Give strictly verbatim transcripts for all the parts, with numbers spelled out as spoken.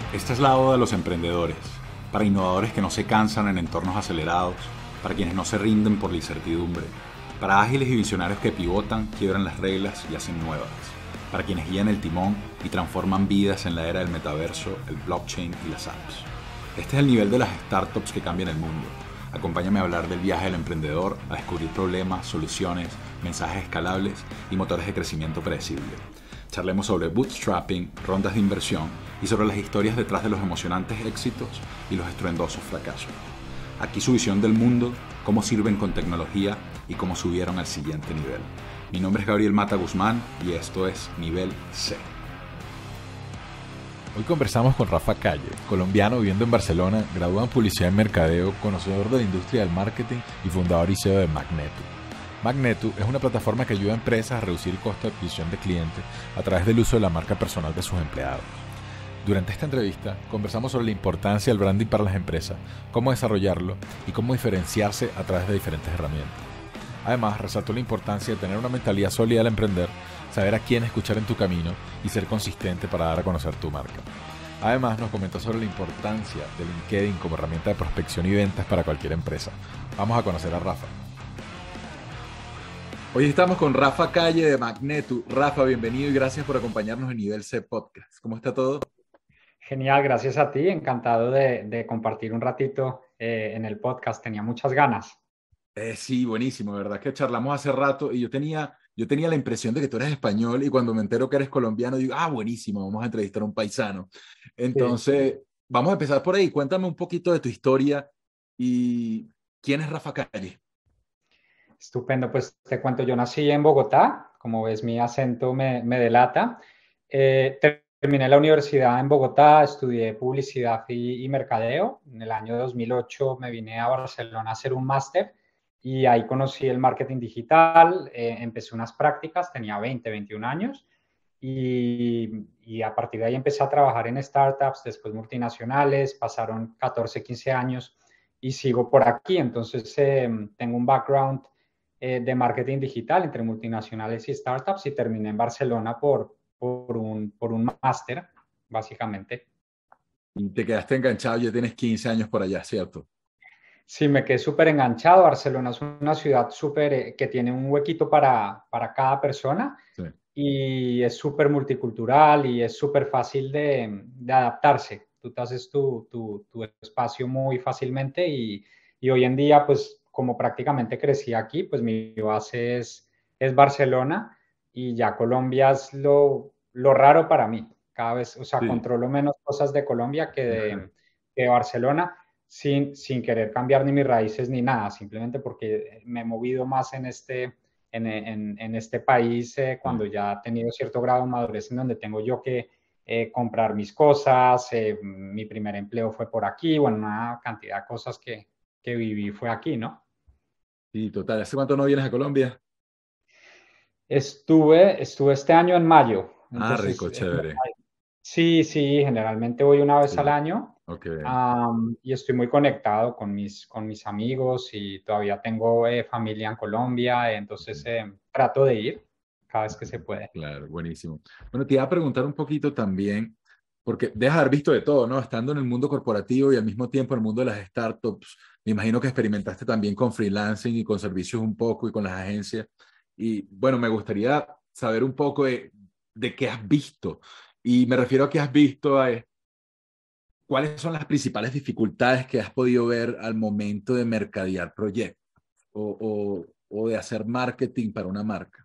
Esta es la oda de los emprendedores, para innovadores que no se cansan en entornos acelerados, para quienes no se rinden por la incertidumbre, para ágiles y visionarios que pivotan, quiebran las reglas y hacen nuevas, para quienes guían el timón y transforman vidas en la era del metaverso, el blockchain y las apps. Este es el nivel de las startups que cambian el mundo. Acompáñame a hablar del viaje del emprendedor, a descubrir problemas, soluciones, mensajes escalables y motores de crecimiento predecible. Charlemos sobre bootstrapping, rondas de inversión y sobre las historias detrás de los emocionantes éxitos y los estruendosos fracasos. Aquí su visión del mundo, cómo sirven con tecnología y cómo subieron al siguiente nivel. Mi nombre es Gabriel Mata Guzmán y esto es Nivel C. Hoy conversamos con Rafa Calle, colombiano viviendo en Barcelona, graduado en Publicidad y Mercadeo, conocedor de la industria del marketing y fundador y C E O de Magneto. Magneto es una plataforma que ayuda a empresas a reducir el costo de adquisición de clientes a través del uso de la marca personal de sus empleados. Durante esta entrevista conversamos sobre la importancia del branding para las empresas, cómo desarrollarlo y cómo diferenciarse a través de diferentes herramientas. Además, resaltó la importancia de tener una mentalidad sólida al emprender, saber a quién escuchar en tu camino y ser consistente para dar a conocer tu marca. Además, nos comentó sobre la importancia de LinkedIn como herramienta de prospección y ventas para cualquier empresa. Vamos a conocer a Rafa. Hoy estamos con Rafa Calle de Magneto. Rafa, bienvenido y gracias por acompañarnos en Nivel C Podcast. ¿Cómo está todo? Genial, gracias a ti. Encantado de, de compartir un ratito eh, en el podcast. Tenía muchas ganas. Eh, sí, buenísimo, de verdad que charlamos hace rato y yo tenía, yo tenía la impresión de que tú eres español y cuando me entero que eres colombiano digo, ah, buenísimo, vamos a entrevistar a un paisano. Entonces, sí. Vamos a empezar por ahí. Cuéntame un poquito de tu historia y quién es Rafa Calle. Estupendo, pues te cuento, yo nací en Bogotá, como ves mi acento me, me delata. Eh, terminé la universidad en Bogotá, estudié publicidad y, y mercadeo. En el año dos mil ocho me vine a Barcelona a hacer un máster y ahí conocí el marketing digital, eh, empecé unas prácticas, tenía veinte, veintiún años y, y a partir de ahí empecé a trabajar en startups, después multinacionales, pasaron catorce, quince años y sigo por aquí, entonces eh, tengo un background eh, de marketing digital entre multinacionales y startups y terminé en Barcelona por, por un, por un máster, básicamente. Y te quedaste enganchado, ya tienes quince años por allá, ¿cierto? Sí, me quedé súper enganchado. Barcelona es una ciudad súper eh, que tiene un huequito para, para cada persona Sí. Y es súper multicultural y es súper fácil de, de adaptarse. Tú te haces tu, tu, tu espacio muy fácilmente y, y hoy en día, pues como prácticamente crecí aquí, pues mi base es, es Barcelona y ya Colombia es lo, lo raro para mí. Cada vez, o sea, Sí. controlo menos cosas de Colombia que de, que de Barcelona. Sin, sin querer cambiar ni mis raíces ni nada, simplemente porque me he movido más en este, en, en, en este país eh, cuando ya he tenido cierto grado de madurez en donde tengo yo que eh, comprar mis cosas, eh, mi primer empleo fue por aquí, bueno, una cantidad de cosas que, que viví fue aquí, ¿no? Sí, total. ¿Hace cuánto no vienes a Colombia? Estuve, estuve este año en mayo, Ah, entonces rico, chévere. sí, sí, generalmente voy una vez al Sí. año. Ok. Um, y estoy muy conectado con mis, con mis amigos y todavía tengo eh, familia en Colombia, entonces eh, trato de ir cada vez que se puede. Claro, buenísimo. Bueno, te iba a preguntar un poquito también, porque dejas de haber visto de todo, ¿no? Estando en el mundo corporativo y al mismo tiempo en el mundo de las startups, me imagino que experimentaste también con freelancing y con servicios un poco y con las agencias. Y bueno, me gustaría saber un poco de, de qué has visto. Y me refiero a qué has visto, a cuáles son las principales dificultades que has podido ver al momento de mercadear proyectos o, o, o de hacer marketing para una marca.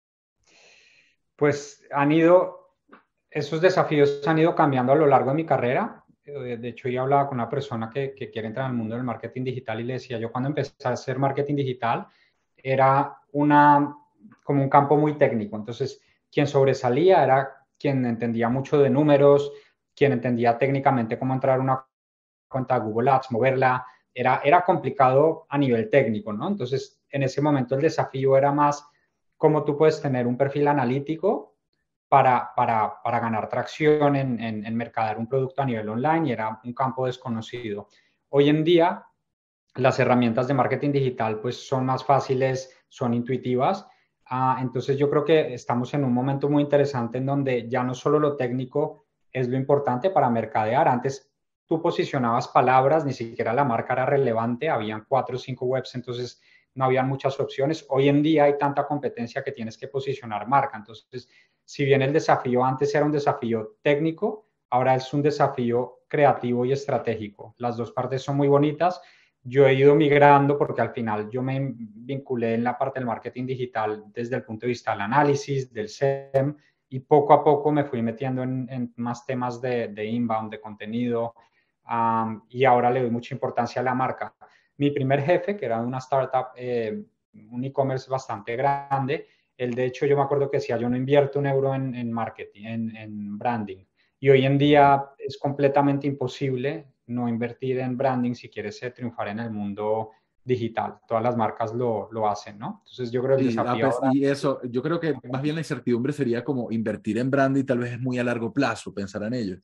Pues han ido, esos desafíos han ido cambiando a lo largo de mi carrera. Eh, De hecho, yo hablaba con una persona que, que quiere entrar al mundo del marketing digital y le decía, yo cuando empecé a hacer marketing digital era una, como un campo muy técnico. Entonces, quien sobresalía era quien entendía mucho de números, quien entendía técnicamente cómo entrar a una cuenta de Google Ads, moverla. Era, era complicado a nivel técnico, ¿no? Entonces, en ese momento el desafío era más cómo tú puedes tener un perfil analítico para, para, para ganar tracción en, en, en mercadear un producto a nivel online y era un campo desconocido. Hoy en día, las herramientas de marketing digital pues son más fáciles, son intuitivas. Uh, entonces yo creo que estamos en un momento muy interesante en donde ya no solo lo técnico es lo importante para mercadear. Antes tú posicionabas palabras, ni siquiera la marca era relevante, habían cuatro o cinco webs, entonces no habían muchas opciones. Hoy en día hay tanta competencia que tienes que posicionar marca. Entonces, si bien el desafío antes era un desafío técnico, ahora es un desafío creativo y estratégico. Las dos partes son muy bonitas. Yo he ido migrando porque al final yo me vinculé en la parte del marketing digital desde el punto de vista del análisis, del S E M, y poco a poco me fui metiendo en, en más temas de, de inbound, de contenido, um, y ahora le doy mucha importancia a la marca. Mi primer jefe, que era de una startup, eh, un e-commerce bastante grande, él de hecho yo me acuerdo que decía, yo no invierto un euro en, en marketing, en, en branding. Y hoy en día es completamente imposible no invertir en branding si quieres eh, triunfar en el mundo digital. Todas las marcas lo, lo hacen, ¿no? Entonces yo creo que el Sí, ah, desafío pues, ahora... y eso, yo creo que más bien la incertidumbre sería como invertir en branding, tal vez es muy a largo plazo pensar en ello.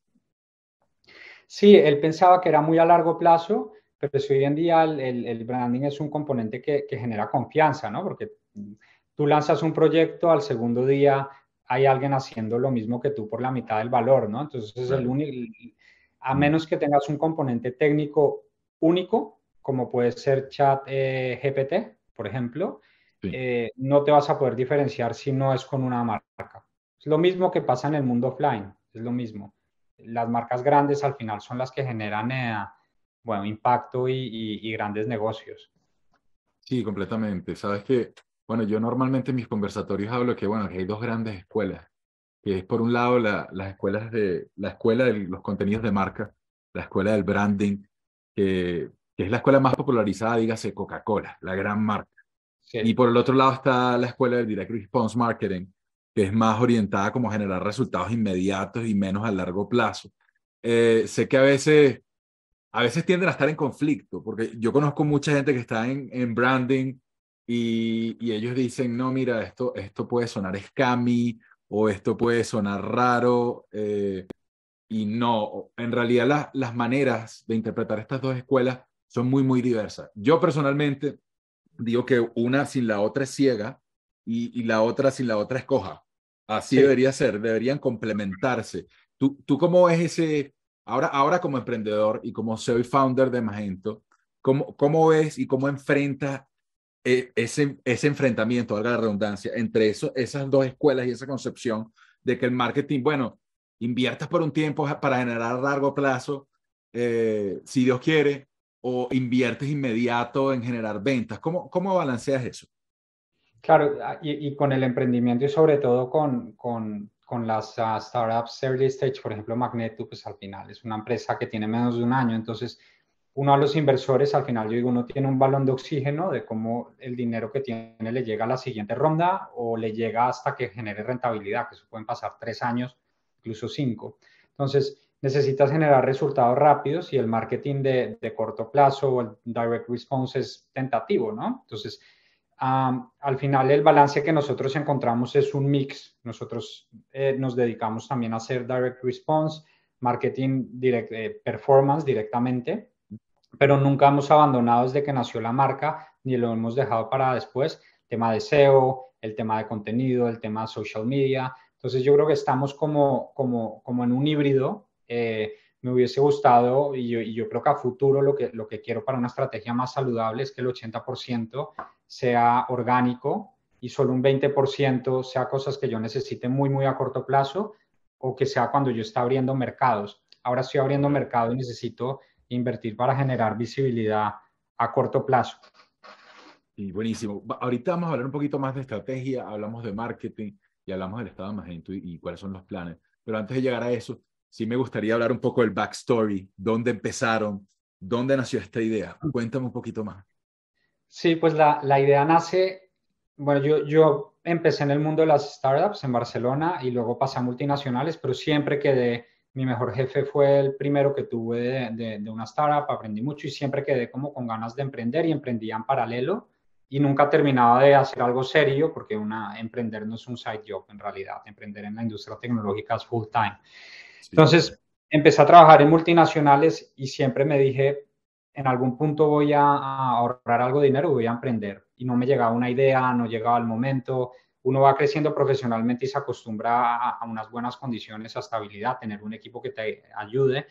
Sí, él pensaba que era muy a largo plazo, pero si hoy en día el, el, el branding es un componente que, que genera confianza, ¿no? Porque tú lanzas un proyecto, al segundo día hay alguien haciendo lo mismo que tú por la mitad del valor, ¿no? Entonces, es el Claro. único, a menos que tengas un componente técnico único, como puede ser chat eh, G P T, por ejemplo, Sí. eh, no te vas a poder diferenciar si no es con una marca. Es lo mismo que pasa en el mundo offline, es lo mismo. Las marcas grandes al final son las que generan eh, bueno, impacto y, y, y grandes negocios. Sí, completamente. Sabes que, bueno, yo normalmente en mis conversatorios hablo que, bueno, que hay dos grandes escuelas, que es por un lado la, las escuelas de, la escuela de los contenidos de marca, la escuela del branding, que, que es la escuela más popularizada, dígase Coca-Cola, la gran marca. Y Sí. por el otro lado está la escuela del Direct Response Marketing, que es más orientada como a generar resultados inmediatos y menos a largo plazo. Eh, sé que a veces, a veces tienden a estar en conflicto, porque yo conozco mucha gente que está en, en branding y, y ellos dicen, no, mira, esto, esto puede sonar scammy o esto puede sonar raro. Eh, y no, en realidad la, las maneras de interpretar estas dos escuelas son muy, muy diversas. Yo personalmente digo que una sin la otra es ciega y, y la otra sin la otra es coja. Así Sí. debería ser, deberían complementarse. ¿Tú, tú cómo ves ese, ahora, ahora como emprendedor y como C E O y founder de Magento, cómo, cómo ves y cómo enfrentas eh, ese, ese enfrentamiento, valga la redundancia, entre eso, esas dos escuelas y esa concepción de que el marketing, bueno, inviertas por un tiempo para generar a largo plazo, eh, si Dios quiere, o inviertes inmediato en generar ventas? ¿Cómo, cómo balanceas eso? Claro, y, y con el emprendimiento y sobre todo con, con, con las uh, startups early stage, por ejemplo, Magneto, pues al final es una empresa que tiene menos de un año, entonces uno a los inversores, al final yo digo, uno tiene un balón de oxígeno de cómo el dinero que tiene le llega a la siguiente ronda o le llega hasta que genere rentabilidad, que eso pueden pasar tres años, incluso cinco. Entonces, necesitas generar resultados rápidos y el marketing de, de corto plazo o el direct response es tentativo, ¿no? Entonces, Um, al final el balance que nosotros encontramos es un mix. Nosotros eh, nos dedicamos también a hacer direct response, marketing direct, eh, performance directamente, pero nunca hemos abandonado desde que nació la marca, ni lo hemos dejado para después. Tema de S E O, el tema de contenido, el tema de social media. Entonces yo creo que estamos como, como, como en un híbrido. Eh, me hubiese gustado y yo, y yo creo que a futuro lo que, lo que quiero para una estrategia más saludable es que el ochenta por ciento sea orgánico y solo un veinte por ciento sea cosas que yo necesite muy, muy a corto plazo o que sea cuando yo esté abriendo mercados. Ahora estoy abriendo mercado y necesito invertir para generar visibilidad a corto plazo. Y buenísimo. Ahorita vamos a hablar un poquito más de estrategia, hablamos de marketing y hablamos del estado de Magento y, y cuáles son los planes. Pero antes de llegar a eso, sí me gustaría hablar un poco del backstory, dónde empezaron, dónde nació esta idea. Cuéntame un poquito más. Sí, pues la, la idea nace, bueno, yo, yo empecé en el mundo de las startups en Barcelona y luego pasé a multinacionales, pero siempre quedé, mi mejor jefe fue el primero que tuve de, de, de una startup, aprendí mucho y siempre quedé como con ganas de emprender y emprendía en paralelo y nunca terminaba de hacer algo serio porque una, emprender no es un side job en realidad, emprender en la industria tecnológica es full time. Sí. Entonces, empecé a trabajar en multinacionales y siempre me dije, en algún punto voy a, a ahorrar algo de dinero y voy a emprender. Y no me llegaba una idea, no llegaba el momento. uno va creciendo profesionalmente y se acostumbra a, a unas buenas condiciones, a estabilidad, tener un equipo que te ayude.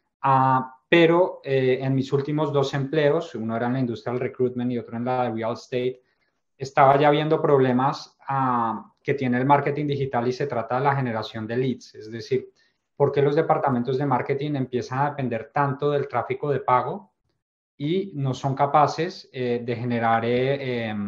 Uh, pero eh, en mis últimos dos empleos, uno era en la industrial recruitment y otro en la de real estate, estaba ya viendo problemas uh, que tiene el marketing digital y se trata de la generación de leads. Es decir, ¿por qué los departamentos de marketing empiezan a depender tanto del tráfico de pago y no son capaces eh, de generar eh, eh,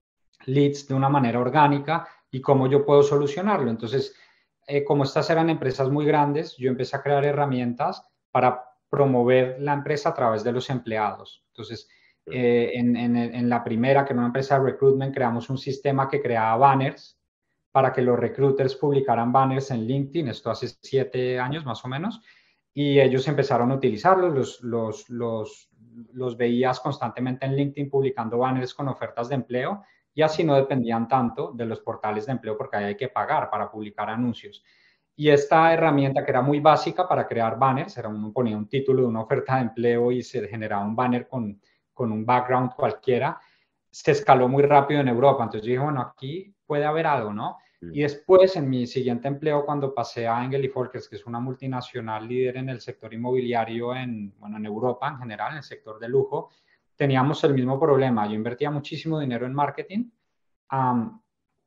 leads de una manera orgánica y cómo yo puedo solucionarlo? Entonces, eh, como estas eran empresas muy grandes, yo empecé a crear herramientas para promover la empresa a través de los empleados. Entonces, eh, en, en, en la primera, que era una empresa de recruitment, creamos un sistema que creaba banners para que los recruiters publicaran banners en LinkedIn, esto hace siete años más o menos, y ellos empezaron a utilizarlos, los, los, los, los veías constantemente en LinkedIn publicando banners con ofertas de empleo, y así no dependían tanto de los portales de empleo porque ahí hay que pagar para publicar anuncios. Y esta herramienta, que era muy básica para crear banners, era uno ponía un título de una oferta de empleo y se generaba un banner con, con un background cualquiera, se escaló muy rápido en Europa. Entonces yo dije, bueno, aquí puede haber algo, ¿no? Sí. Y después, en mi siguiente empleo, cuando pasé a Engel y Volkers, que es una multinacional líder en el sector inmobiliario en, bueno, en Europa en general, en el sector de lujo, teníamos el mismo problema. Yo invertía muchísimo dinero en marketing, um,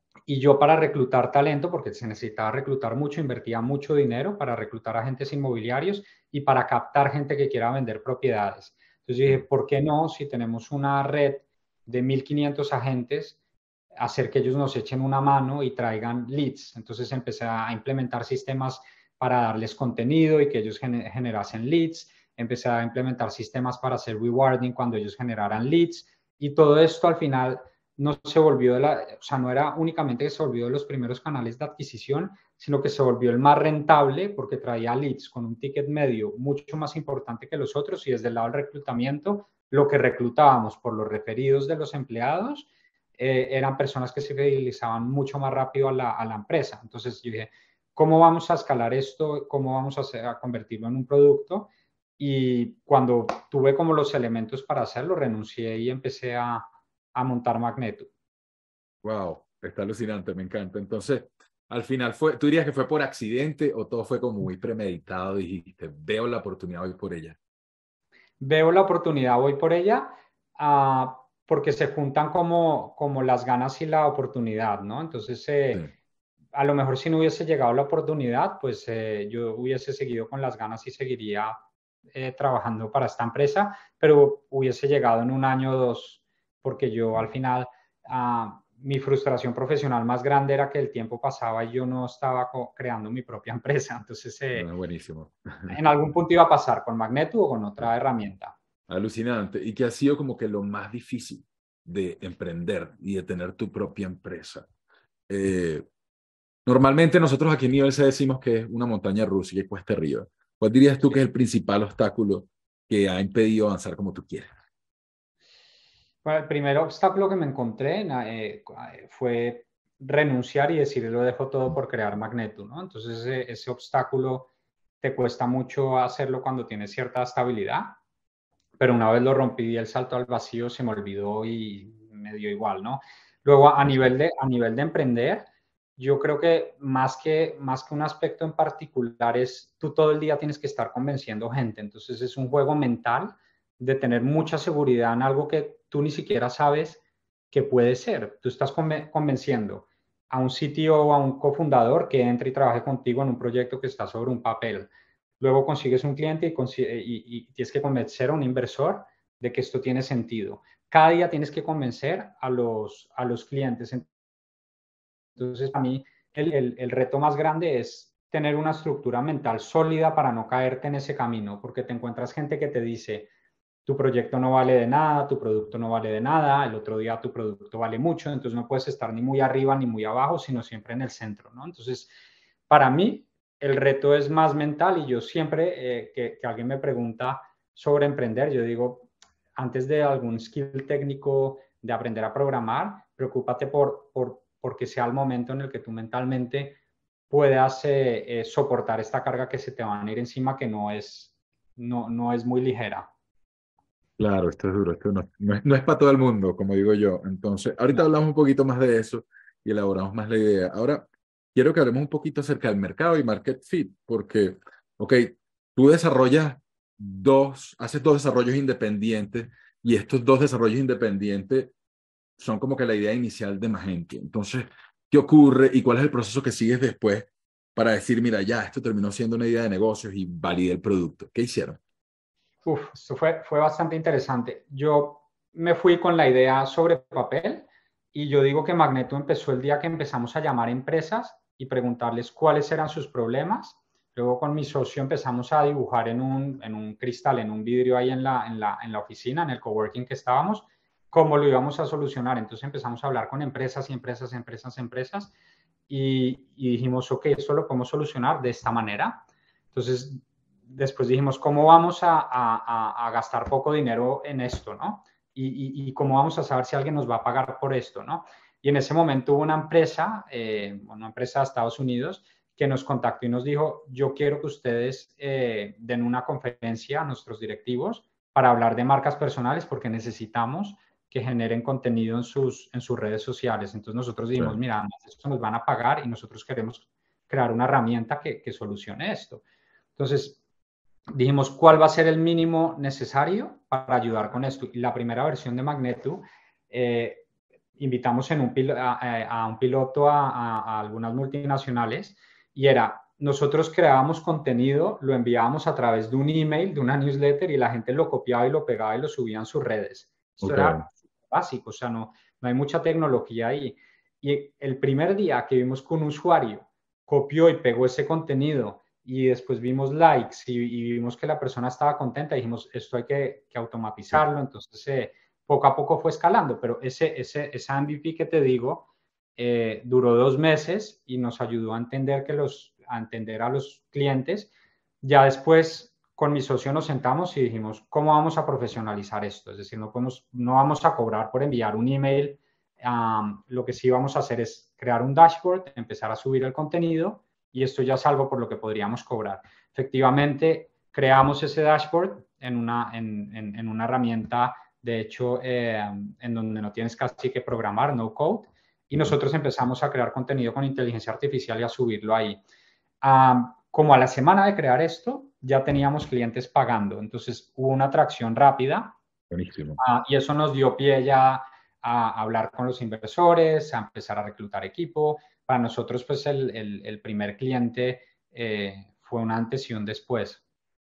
y yo para reclutar talento, porque se necesitaba reclutar mucho, invertía mucho dinero para reclutar agentes inmobiliarios y para captar gente que quiera vender propiedades. Entonces dije, ¿por qué no, si tenemos una red de mil quinientos agentes, hacer que ellos nos echen una mano y traigan leads? Entonces empecé a implementar sistemas para darles contenido y que ellos gener- generasen leads. Empecé a implementar sistemas para hacer rewarding cuando ellos generaran leads. Y todo esto al final no se volvió de la, o sea, no era únicamente que se volvió de los primeros canales de adquisición, sino que se volvió el más rentable porque traía leads con un ticket medio mucho más importante que los otros, y desde el lado del reclutamiento, lo que reclutábamos por los referidos de los empleados eh, eran personas que se fidelizaban mucho más rápido a la, a la empresa. Entonces yo dije, ¿cómo vamos a escalar esto? ¿Cómo vamos a, hacer, a convertirlo en un producto? Y cuando tuve como los elementos para hacerlo, renuncié y empecé a a montar Magneto. Wow, está alucinante, me encanta. Entonces, al final fue, ¿tú dirías que fue por accidente o todo fue como muy premeditado? Dijiste, veo la oportunidad, voy por ella. Veo la oportunidad, voy por ella, uh, porque se juntan como, como las ganas y la oportunidad, ¿no? Entonces, eh, sí. A lo mejor si no hubiese llegado la oportunidad, pues eh, yo hubiese seguido con las ganas y seguiría eh, trabajando para esta empresa, pero hubiese llegado en un año o dos, porque yo al final, uh, mi frustración profesional más grande era que el tiempo pasaba y yo no estaba creando mi propia empresa. Entonces, eh, no, buenísimo. En algún punto iba a pasar con Magneto o con otra herramienta. Alucinante. ¿Y qué ha sido como que lo más difícil de emprender y de tener tu propia empresa? Eh, normalmente nosotros aquí en Nivel C decimos que es una montaña rusa y que cuesta arriba. ¿Cuál dirías tú que es el principal obstáculo que ha impedido avanzar como tú quieres? Bueno, el primer obstáculo que me encontré eh, fue renunciar y decir, lo dejo todo por crear Magneto, ¿no? Entonces ese, ese obstáculo te cuesta mucho hacerlo cuando tienes cierta estabilidad, pero una vez lo rompí y el salto al vacío se me olvidó y me dio igual, ¿no? Luego a nivel de, a nivel de emprender, yo creo que más que, más que un aspecto en particular es, tú todo el día tienes que estar convenciendo gente, entonces es un juego mental de tener mucha seguridad en algo que tú ni siquiera sabes que puede ser. Tú estás convenciendo a un C T O o a un cofundador que entre y trabaje contigo en un proyecto que está sobre un papel. Luego consigues un cliente y, y, y tienes que convencer a un inversor de que esto tiene sentido. Cada día tienes que convencer a los, a los clientes. Entonces, para mí, el, el, el reto más grande es tener una estructura mental sólida para no caerte en ese camino, porque te encuentras gente que te dice, tu proyecto no vale de nada, tu producto no vale de nada, el otro día tu producto vale mucho, entonces no puedes estar ni muy arriba ni muy abajo, sino siempre en el centro, ¿no? Entonces, para mí, el reto es más mental, y yo siempre eh, que, que alguien me pregunta sobre emprender, yo digo, antes de algún skill técnico de aprender a programar, preocúpate por, por, porque sea el momento en el que tú mentalmente puedas eh, eh, soportar esta carga que se te va a ir encima, que no es, no, no es muy ligera. Claro, esto es duro, esto no, no, es, no es para todo el mundo, como digo yo. Entonces, ahorita No. hablamos un poquito más de eso y elaboramos más la idea. Ahora, quiero que hablemos un poquito acerca del mercado y market fit, porque, ok, tú desarrollas dos, haces dos desarrollos independientes y estos dos desarrollos independientes son como que la idea inicial de Magento. Entonces, ¿qué ocurre y cuál es el proceso que sigues después para decir, mira, ya, esto terminó siendo una idea de negocios y validé el producto? ¿Qué hicieron? Uf, esto fue, fue bastante interesante. Yo me fui con la idea sobre papel y yo digo que Magneto empezó el día que empezamos a llamar a empresas y preguntarles cuáles eran sus problemas. Luego con mi socio empezamos a dibujar en un, en un cristal, en un vidrio ahí en la, en, la, en la oficina, en el coworking que estábamos, cómo lo íbamos a solucionar. Entonces empezamos a hablar con empresas y empresas, empresas, empresas y, y dijimos, ok, esto lo podemos solucionar de esta manera. Entonces después dijimos, ¿cómo vamos a, a, a gastar poco dinero en esto, no? Y, y, y cómo vamos a saber si alguien nos va a pagar por esto, ¿no? Y en ese momento hubo una empresa, eh, una empresa de Estados Unidos, que nos contactó y nos dijo, yo quiero que ustedes eh, den una conferencia a nuestros directivos para hablar de marcas personales porque necesitamos que generen contenido en sus, en sus redes sociales. Entonces nosotros dijimos, sí. Mira, esto nos van a pagar y nosotros queremos crear una herramienta que, que solucione esto. Entonces dijimos, ¿cuál va a ser el mínimo necesario para ayudar con esto? Y la primera versión de Magneto, eh, invitamos en un pil a, a, un piloto a, a, a algunas multinacionales y era, nosotros creábamos contenido, lo enviábamos a través de un email, de una newsletter y la gente lo copiaba y lo pegaba y lo subía en sus redes. Esto okay. Era básico, o sea, no, no hay mucha tecnología ahí. Y el primer día que vimos que un usuario copió y pegó ese contenido y después vimos likes y, y vimos que la persona estaba contenta, dijimos, esto hay que, que automatizarlo, entonces eh, poco a poco fue escalando, pero ese, ese, esa M V P que te digo eh, duró dos meses y nos ayudó a entender, que los, a entender a los clientes. Ya después con mi socio nos sentamos y dijimos, ¿cómo vamos a profesionalizar esto? Es decir, no, podemos, no vamos a cobrar por enviar un email, um, lo que sí vamos a hacer es crear un dashboard, empezar a subir el contenido y esto ya es algo por lo que podríamos cobrar. Efectivamente, creamos ese dashboard en una, en, en, en una herramienta, de hecho, eh, en donde no tienes casi que programar, no code, y nosotros empezamos a crear contenido con inteligencia artificial y a subirlo ahí. Um, como a la semana de crear esto, ya teníamos clientes pagando, entonces hubo una atracción rápida. Buenísimo. Uh, y eso nos dio pie ya a hablar con los inversores, a empezar a reclutar equipo. Para nosotros, pues, el, el, el primer cliente eh, fue un antes y un después.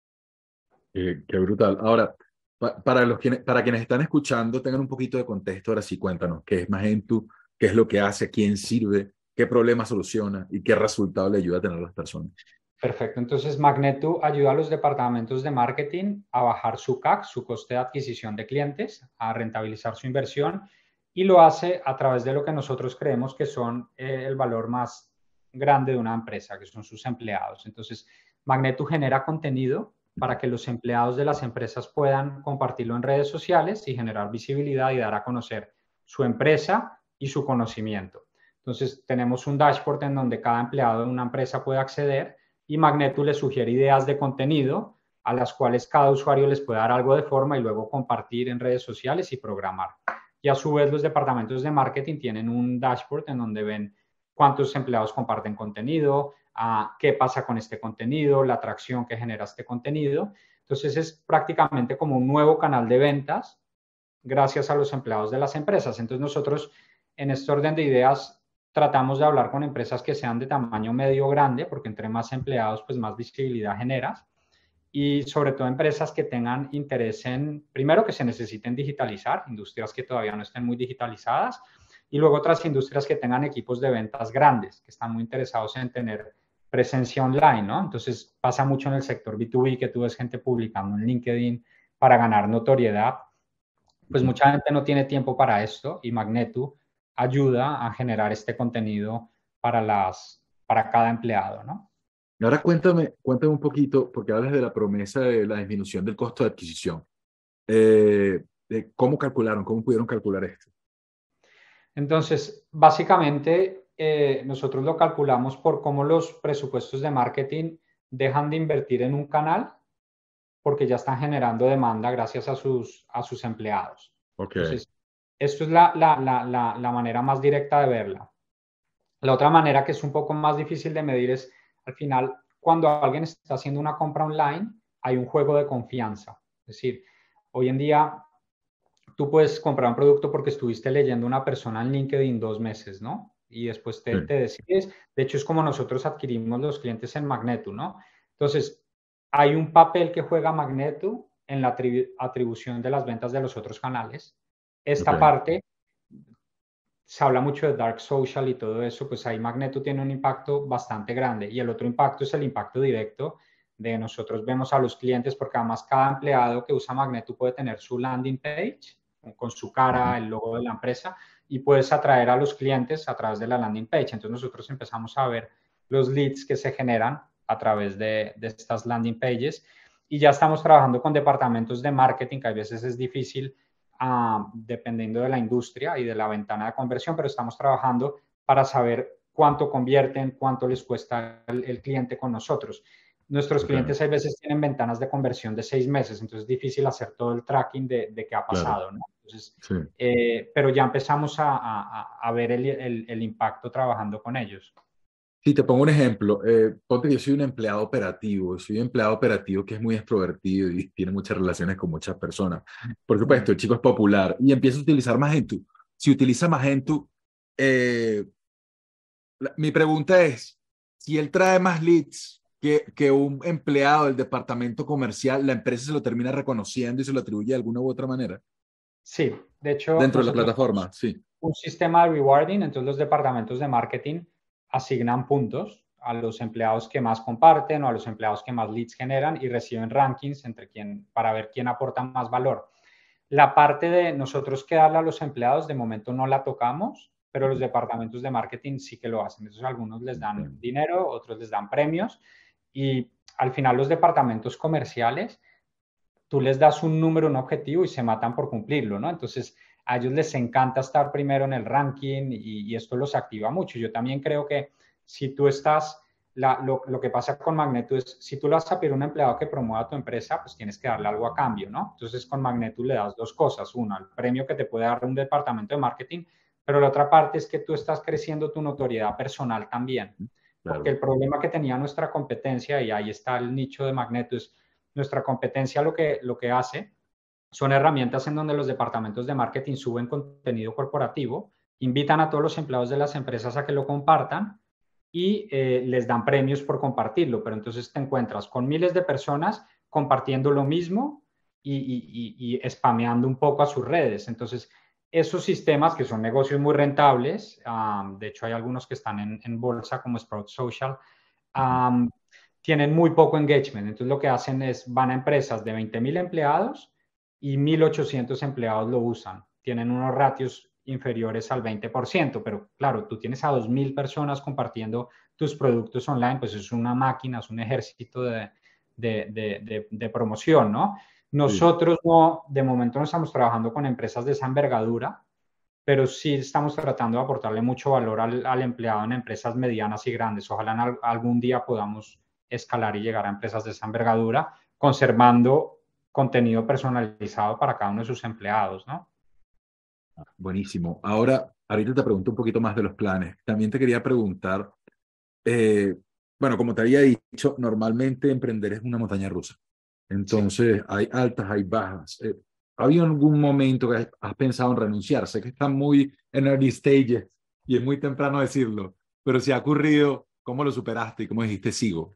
Eh, qué brutal. Ahora, pa para, los quienes, para quienes están escuchando, tengan un poquito de contexto. Ahora sí, cuéntanos, ¿qué es Magento? ¿Qué es lo que hace? ¿A quién sirve? ¿Qué problema soluciona? ¿Y qué resultado le ayuda a tener a las personas? Perfecto. Entonces, Magneto ayuda a los departamentos de marketing a bajar su C A C, su coste de adquisición de clientes, a rentabilizar su inversión, y lo hace a través de lo que nosotros creemos que son eh, el valor más grande de una empresa, que son sus empleados. Entonces, Magneto genera contenido para que los empleados de las empresas puedan compartirlo en redes sociales y generar visibilidad y dar a conocer su empresa y su conocimiento. Entonces, tenemos un dashboard en donde cada empleado de una empresa puede acceder y Magneto le sugiere ideas de contenido a las cuales cada usuario les puede dar algo de forma y luego compartir en redes sociales y programar. Y a su vez los departamentos de marketing tienen un dashboard en donde ven cuántos empleados comparten contenido, uh, qué pasa con este contenido, la atracción que genera este contenido. Entonces es prácticamente como un nuevo canal de ventas gracias a los empleados de las empresas. Entonces nosotros en este orden de ideas tratamos de hablar con empresas que sean de tamaño medio grande, porque entre más empleados, pues más visibilidad generas. Y sobre todo empresas que tengan interés en, primero, que se necesiten digitalizar, industrias que todavía no estén muy digitalizadas, y luego otras industrias que tengan equipos de ventas grandes, que están muy interesados en tener presencia online, ¿no? Entonces pasa mucho en el sector B dos B, que tú ves gente publicando en LinkedIn para ganar notoriedad. Pues mucha gente no tiene tiempo para esto y Magneto ayuda a generar este contenido para, las, para cada empleado, ¿no? Ahora cuéntame, cuéntame un poquito, porque hablas de la promesa de la disminución del costo de adquisición. Eh, de ¿Cómo calcularon? ¿Cómo pudieron calcular esto? Entonces, básicamente, eh, nosotros lo calculamos por cómo los presupuestos de marketing dejan de invertir en un canal porque ya están generando demanda gracias a sus, a sus empleados. Okay. Entonces, esto es la, la, la, la, la manera más directa de verla. La otra manera que es un poco más difícil de medir es, al final, cuando alguien está haciendo una compra online, hay un juego de confianza. Es decir, hoy en día tú puedes comprar un producto porque estuviste leyendo a una persona en LinkedIn dos meses, ¿no? Y después te, Sí, te decides. De hecho, es como nosotros adquirimos los clientes en Magneto, ¿no? Entonces, hay un papel que juega Magneto en la atribución de las ventas de los otros canales. ok, Esta parte, se habla mucho de dark social y todo eso, pues ahí Magneto tiene un impacto bastante grande. Y el otro impacto es el impacto directo de nosotros vemos a los clientes, porque además cada empleado que usa Magneto puede tener su landing page con su ujú, cara, el logo de la empresa, y puedes atraer a los clientes a través de la landing page. Entonces nosotros empezamos a ver los leads que se generan a través de, de estas landing pages, y ya estamos trabajando con departamentos de marketing, que a veces es difícil uh, dependiendo de la industria y de la ventana de conversión, pero estamos trabajando para saber cuánto convierten, cuánto les cuesta el, el cliente con nosotros. Nuestros ok, clientes a veces tienen ventanas de conversión de seis meses, entonces es difícil hacer todo el tracking de, de qué ha claro, pasado, ¿no? Entonces, sí. eh, pero ya empezamos a, a, a ver el, el, el, impacto trabajando con ellos. Sí, te pongo un ejemplo. Eh, ponte que yo soy un empleado operativo, soy un empleado operativo que es muy extrovertido y tiene muchas relaciones con muchas personas. Por supuesto, Mm. el chico es popular y empieza a utilizar Magento. Si utiliza Magento, eh, la- mi pregunta es, si él trae más leads que, que un empleado del departamento comercial, la empresa se lo termina reconociendo y se lo atribuye de alguna u otra manera Sí, de hecho, dentro de la nosotros plataforma. Sí. un sistema de rewarding, entonces los departamentos de marketing asignan puntos a los empleados que más comparten o a los empleados que más leads generan y reciben rankings entre quién, para ver quién aporta más valor. La parte de nosotros que darle a los empleados, de momento no la tocamos, pero los departamentos de marketing sí que lo hacen. Entonces, algunos les dan Ok, dinero, otros les dan premios, y al final los departamentos comerciales, tú les das un número, un objetivo y se matan por cumplirlo, ¿no? Entonces, a ellos les encanta estar primero en el ranking y, y esto los activa mucho. Yo también creo que si tú estás, la, lo, lo, que pasa con Magneto es, si tú le vas a pedir a un empleado que promueva tu empresa, pues tienes que darle algo a cambio, ¿no? Entonces, con Magneto le das dos cosas. Una, el premio que te puede dar un departamento de marketing, pero la otra parte es que tú estás creciendo tu notoriedad personal también. Porque claro. el problema que tenía nuestra competencia, y ahí está el nicho de Magneto, es nuestra competencia lo que, lo que hace son herramientas en donde los departamentos de marketing suben contenido corporativo, invitan a todos los empleados de las empresas a que lo compartan y eh, les dan premios por compartirlo. Pero entonces te encuentras con miles de personas compartiendo lo mismo y, y, y, y spameando un poco a sus redes. Entonces, esos sistemas que son negocios muy rentables, um, de hecho hay algunos que están en, en bolsa como Sprout Social, um, tienen muy poco engagement. Entonces lo que hacen es, van a empresas de veinte mil empleados y mil ochocientos empleados lo usan. Tienen unos ratios inferiores al veinte por ciento, pero claro, tú tienes a dos mil personas compartiendo tus productos online, pues es una máquina, es un ejército de, de, de, de, de promoción, ¿no? Sí. Nosotros no, de momento no estamos trabajando con empresas de esa envergadura, pero sí estamos tratando de aportarle mucho valor al, al empleado en empresas medianas y grandes. Ojalá en al, algún día podamos escalar y llegar a empresas de esa envergadura, conservando contenido personalizado para cada uno de sus empleados, ¿no? Buenísimo. Ahora, ahorita te pregunto un poquito más de los planes. También te quería preguntar, eh, bueno, como te había dicho, normalmente emprender es una montaña rusa. Sí. Entonces, hay altas, hay bajas. Eh, ¿ha habido algún momento que has pensado en renunciar? Sé que está muy en early stages y es muy temprano decirlo, pero si ha ocurrido, ¿cómo lo superaste y cómo dijiste sigo?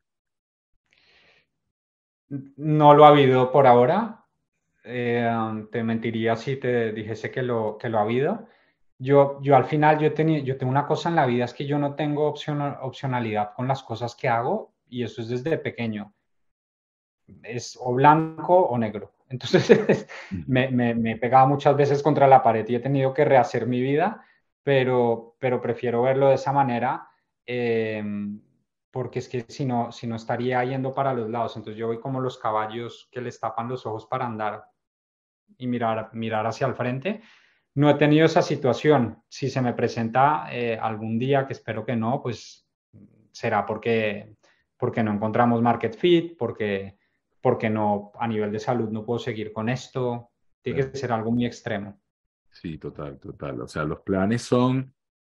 No lo ha habido por ahora. Eh, te mentiría si te dijese que lo, que lo ha habido. Yo, yo al final, yo, tenía, yo tengo una cosa en la vida, es que yo no tengo opción, opcionalidad con las cosas que hago, y eso es desde pequeño. Es o blanco o negro. Entonces Ujú. me, me, me he pegado muchas veces contra la pared y he tenido que rehacer mi vida, pero, pero prefiero verlo de esa manera, eh, porque es que si no, si no estaría yendo para los lados. Entonces yo voy como los caballos que les tapan los ojos para andar y mirar, mirar hacia el frente. No he tenido esa situación. Si se me presenta eh, algún día, que espero que no, pues será porque, porque no encontramos market fit, porque, porque no, a nivel de salud no puedo seguir con esto. Tiene Claro. que ser algo muy extremo. Sí, total, total. O sea, los planes son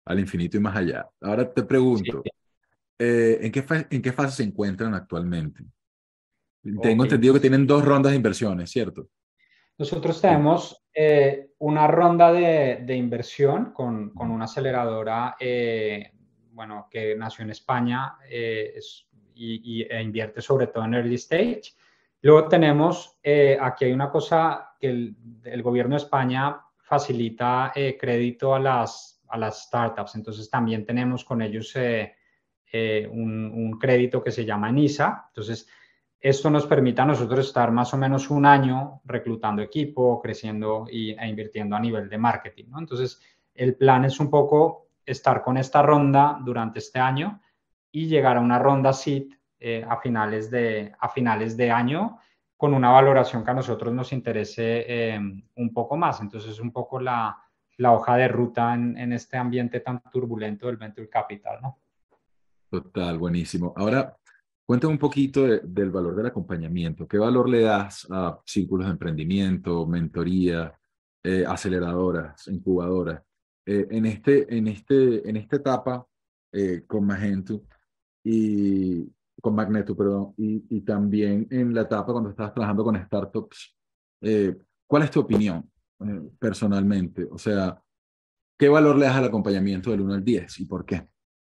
al infinito y más allá. Ahora te Sí, pregunto, eh, ¿en qué, fa- en qué fase se encuentran actualmente? Tengo ok. entendido que tienen dos rondas de inversiones, ¿cierto? Nosotros Sí. tenemos eh, una ronda de, de inversión con, con una aceleradora, eh, bueno, que nació en España eh, es- y, y- e invierte sobre todo en early stage. Luego tenemos, eh, aquí hay una cosa que el, el gobierno de España facilita eh, crédito a las, a las startups. Entonces también tenemos con ellos eh, eh, un, un crédito que se llama NISA. Entonces, esto nos permite a nosotros estar más o menos un año reclutando equipo, creciendo y, e invirtiendo a nivel de marketing, ¿no? Entonces, el plan es un poco estar con esta ronda durante este año y llegar a una ronda seed eh, a, finales de, a finales de año con una valoración que a nosotros nos interese eh, un poco más. Entonces, un poco la, la hoja de ruta en, en, este ambiente tan turbulento del venture capital, ¿no? Total, buenísimo. Ahora, cuéntame un poquito de- del valor del acompañamiento. ¿Qué valor le das a círculos de emprendimiento, mentoría, eh, aceleradoras, incubadoras? Eh, en este, en este, en esta etapa eh, con Magento y con Magneto, perdón, y, y también en la etapa cuando estabas trabajando con startups, eh, ¿cuál es tu opinión eh, personalmente? O sea, ¿qué valor le das al acompañamiento del uno al diez y por qué?